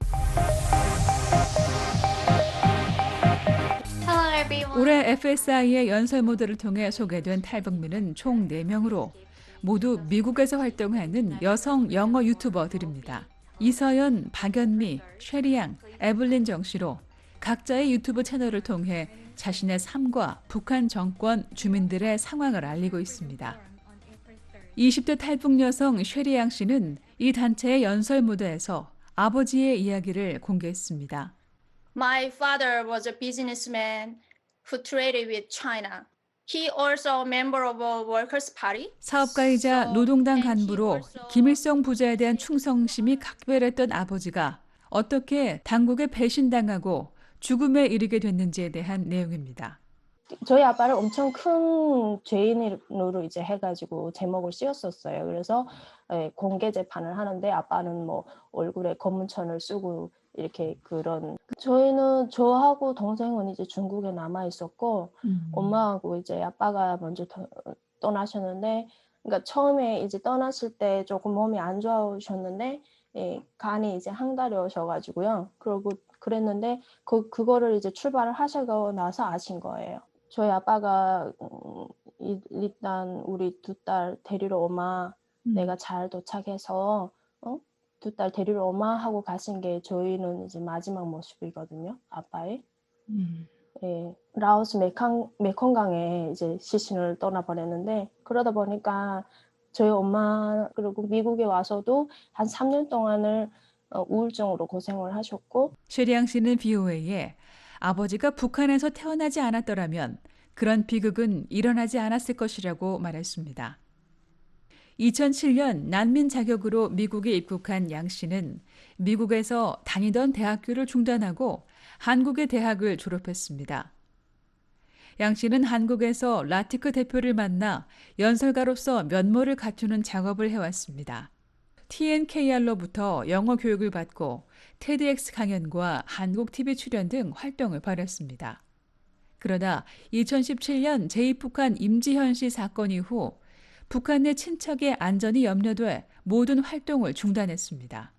S3: 올해 에프에스아이의 연설 모델을 통해 소개된 탈북민은 총 네 명으로 모두 미국에서 활동하는 여성 영어 유튜버들입니다. 이서연, 박연미, 쉐리양, 에블린 정씨로 각자의 유튜브 채널을 통해 자신의 삶과 북한 정권 주민들의 상황을 알리고 있습니다. 이십 대 탈북 여성 쉐리양 씨는 이 단체의 연설 무대에서 아버지의 이야기를 공개했습니다.
S4: My father was a businessman who traded with China. He also a member of a workers' party.
S3: 사업가이자 노동당 간부로 김일성 부자에 대한 충성심이 각별했던 아버지가 어떻게 당국에 배신당하고 죽음에 이르게 됐는지에 대한 내용입니다.
S22: 저희 아빠를 엄청 큰 죄인으로 이제 해가지고 제목을 씌웠었어요. 그래서 공개 재판을 하는데 아빠는 뭐 얼굴에 검은천을 쓰고 이렇게 그런 저희는 저하고 동생은 이제 중국에 남아 있었고 음. 엄마하고 이제 아빠가 먼저 더, 떠나셨는데 그러니까 처음에 이제 떠나실 때 조금 몸이 안 좋으셨는데 예, 간이 이제 항달하셔가지고요. 그러고 그랬는데 그 그거를 이제 출발을 하시고 나서 아신 거예요. 저희 아빠가 음, 일단 우리 두 딸 데리러 오마 음. 내가 잘 도착해서 어? 두 딸 데리러 오마 하고 가신 게 저희는 이제 마지막 모습이거든요. 아빠의. 음. 예, 라오스 메캉, 메콩강에 이제 시신을 떠나버렸는데 그러다 보니까 저희 엄마 그리고 미국에 와서도 한 삼 년 동안을 어, 우울증으로 고생을 하셨고
S3: 쉐리양 씨는 비오에이에 아버지가 북한에서 태어나지 않았더라면 그런 비극은 일어나지 않았을 것이라고 말했습니다. 이천칠 년 난민 자격으로 미국에 입국한 양 씨는 미국에서 다니던 대학교를 중단하고 한국의 대학을 졸업했습니다. 양 씨는 한국에서 라티크 대표를 만나 연설가로서 면모를 갖추는 작업을 해왔습니다. 티엔케이알로부터 영어 교육을 받고 테드엑스 강연과 한국 티비 출연 등 활동을 벌였습니다. 그러다 이천십칠 년 제이북한 임지현 씨 사건 이후 북한 내 친척의 안전이 염려돼 모든 활동을 중단했습니다.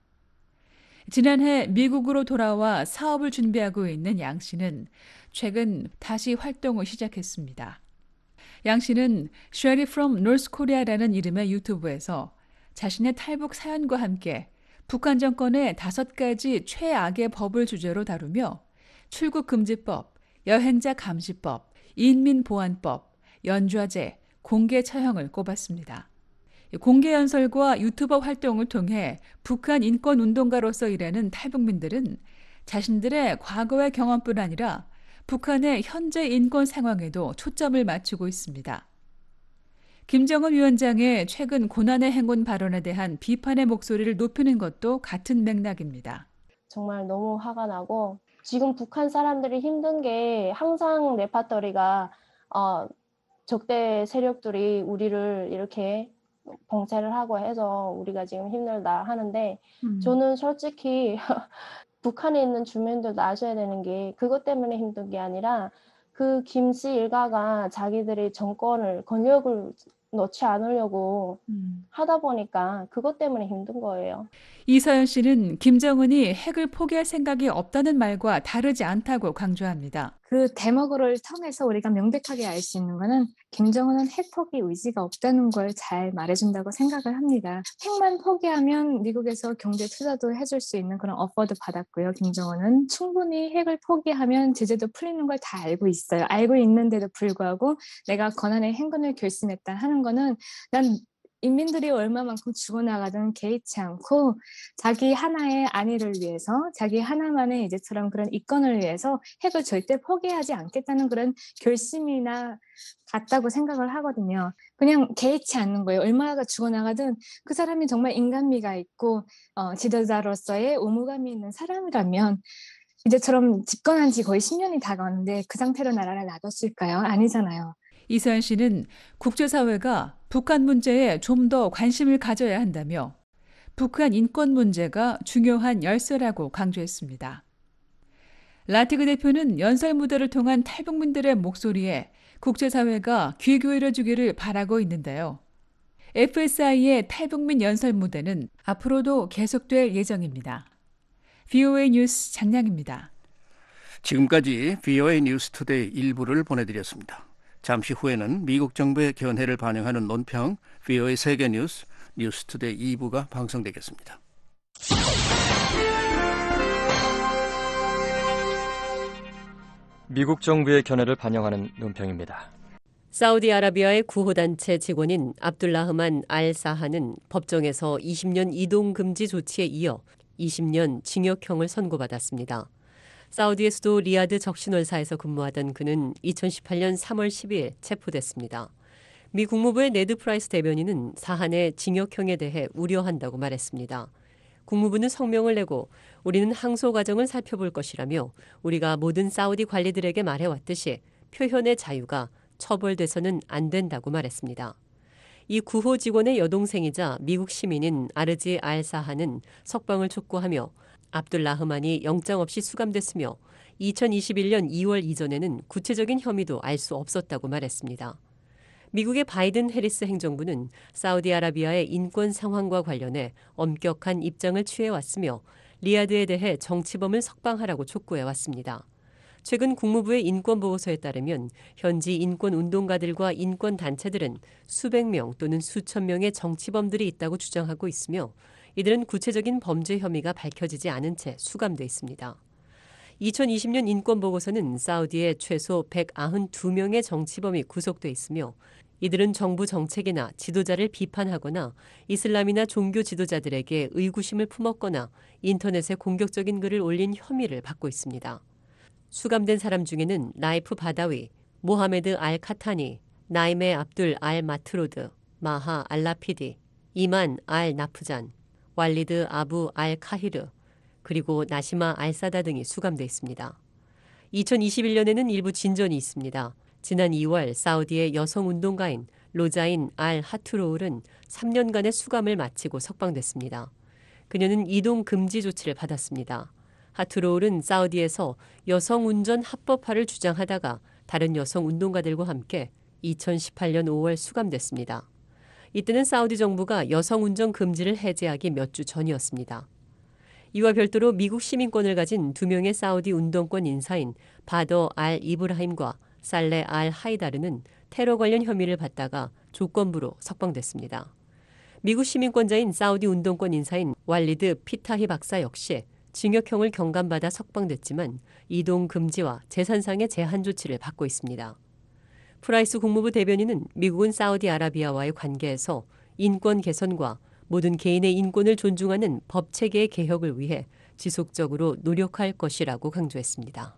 S3: 지난해 미국으로 돌아와 사업을 준비하고 있는 양 씨는 최근 다시 활동을 시작했습니다. 양 씨는 Sherry from North Korea라는 이름의 유튜브에서 자신의 탈북 사연과 함께 북한 정권의 다섯 가지 최악의 법을 주제로 다루며 출국금지법, 여행자 감시법, 인민보안법, 연좌제, 공개 처형을 꼽았습니다. 공개 연설과 유튜버 활동을 통해 북한 인권운동가로서 일하는 탈북민들은 자신들의 과거의 경험뿐 아니라 북한의 현재 인권 상황에도 초점을 맞추고 있습니다. 김정은 위원장의 최근 고난의 행군 발언에 대한 비판의 목소리를 높이는 것도 같은 맥락입니다.
S22: 정말 너무 화가 나고 지금 북한 사람들이 힘든 게 항상 레파토리가 어, 적대 세력들이 우리를 이렇게 봉쇄를 하고 해서 우리가 지금 힘들다 하는데
S2: 음.
S22: 저는 솔직히 북한에 있는 주민들도 아셔야 되는 게 그것 때문에 힘든 게 아니라 그 김씨 일가가 자기들의 정권을 권력을 놓지 않으려고
S2: 음.
S22: 하다 보니까 그것 때문에 힘든 거예요.
S3: 이서연 씨는 김정은이 핵을 포기할 생각이 없다는 말과 다르지 않다고 강조합니다.
S2: 그 대목을 통해서 우리가 명백하게 알 수 있는 거는 김정은은 핵 포기 의지가 없다는 걸 잘 말해준다고 생각을 합니다. 핵만 포기하면 미국에서 경제 투자도 해줄 수 있는 그런 어퍼도 받았고요. 김정은은 충분히 핵을 포기하면 제재도 풀리는 걸 다 알고 있어요. 알고 있는데도 불구하고 내가 권한의 행군을 결심했다 하는 거는 난 인민들이 얼마만큼 죽어나가든 개의치 않고 자기 하나의 안위를 위해서 자기 하나만의 이제처럼 그런 이권을 위해서 핵을 절대 포기하지 않겠다는 그런 결심이나 같다고 생각을 하거든요. 그냥 개의치 않는 거예요. 얼마가 죽어나가든 그 사람이 정말 인간미가 있고 어, 지도자로서의 의무감이 있는 사람이라면 이제처럼 집권한 지 거의 십 년이 다가왔는데 그 상태로 나라를 놔뒀을까요? 아니잖아요.
S3: 이서연 씨는 국제사회가 북한 문제에 좀 더 관심을 가져야 한다며 북한 인권 문제가 중요한 열쇠라고 강조했습니다. 라티그 대표는 연설 무대를 통한 탈북민들의 목소리에 국제사회가 귀 기울여주기를 바라고 있는데요. 에프에스아이의 탈북민 연설 무대는 앞으로도 계속될 예정입니다. 브이오에이 뉴스 장량입니다.
S5: 지금까지 브이오에이 뉴스 투데이 일부를 보내드렸습니다. 잠시 후에는 미국 정부의 견해를 반영하는 논평 브이오에이 세계뉴스 뉴스투데이 이 부가 방송되겠습니다.
S18: 미국 정부의 견해를 반영하는 논평입니다.
S1: 사우디아라비아의 구호단체 직원인 압둘라흐만 알 사하는 법정에서 이십 년 이동 금지 조치에 이어 이십 년 징역형을 선고받았습니다. 사우디의 수도 리야드 적신월사에서 근무하던 그는 이천십팔 년 삼월 십이일 체포됐습니다. 미 국무부의 네드 프라이스 대변인은 사한의 징역형에 대해 우려한다고 말했습니다. 국무부는 성명을 내고 우리는 항소 과정을 살펴볼 것이라며 우리가 모든 사우디 관리들에게 말해왔듯이 표현의 자유가 처벌돼서는 안 된다고 말했습니다. 이 구호 직원의 여동생이자 미국 시민인 아르지 알 사하는 석방을 촉구하며 압둘라흐만이 영장 없이 수감됐으며 이천이십일 년 이월 이전에는 구체적인 혐의도 알 수 없었다고 말했습니다. 미국의 바이든 해리스 행정부는 사우디아라비아의 인권 상황과 관련해 엄격한 입장을 취해왔으며 리야드에 대해 정치범을 석방하라고 촉구해왔습니다. 최근 국무부의 인권보고서에 따르면 현지 인권운동가들과 인권단체들은 수백 명 또는 수천 명의 정치범들이 있다고 주장하고 있으며 이들은 구체적인 범죄 혐의가 밝혀지지 않은 채 수감돼 있습니다. 이천이십 년 인권보고서는 사우디에 최소 백구십이 명의 정치범이 구속돼 있으며 이들은 정부 정책이나 지도자를 비판하거나 이슬람이나 종교 지도자들에게 의구심을 품었거나 인터넷에 공격적인 글을 올린 혐의를 받고 있습니다. 수감된 사람 중에는 라이프 바다위, 모하메드 알 카타니, 나이메 압둘 알 마트로드, 마하 알라피디, 이만 알 나프잔, 왈리드 아부 알 카히르, 그리고 나시마 알 사다 등이 수감돼 있습니다. 이천이십일 년에는 일부 진전이 있습니다. 지난 이월 사우디의 여성운동가인 로자인 알 하투로울은 삼 년간의 수감을 마치고 석방됐습니다. 그녀는 이동 금지 조치를 받았습니다. 하투로울은 사우디에서 여성운전 합법화를 주장하다가 다른 여성운동가들과 함께 이천십팔 년 오월 수감됐습니다. 이때는 사우디 정부가 여성운전 금지를 해제하기 몇 주 전이었습니다. 이와 별도로 미국 시민권을 가진 두 명의 사우디 운동권 인사인 바더 알 이브라힘과 살레 알 하이다르는 테러 관련 혐의를 받다가 조건부로 석방됐습니다. 미국 시민권자인 사우디 운동권 인사인 왈리드 피타히 박사 역시 징역형을 경감받아 석방됐지만 이동 금지와 재산상의 제한 조치를 받고 있습니다. 프라이스 국무부 대변인은 미국은 사우디아라비아와의 관계에서 인권 개선과 모든 개인의 인권을 존중하는 법 체계의 개혁을 위해 지속적으로 노력할 것이라고 강조했습니다.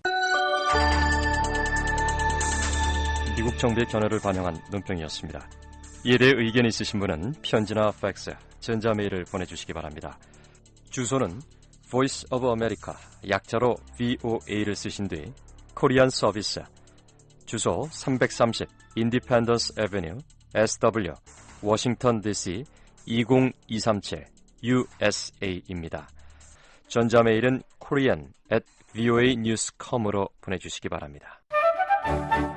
S18: 미국 정부의 견해를 반영한 논평이었습니다. 이에 대해 의견이 있으신 분은 편지나 팩스, 전자메일을 보내주시기 바랍니다. 주소는 Voice of America, 약자로 브이오에이를 쓰신 뒤 코리안 서비스, 주소 삼백삼십
S8: 인디펜던스 애비뉴, 에스더블유, 워싱턴 디씨 이공이삼칠 유에스에이입니다. 전자메일은 korean at voanews dot com으로 보내주시기 바랍니다.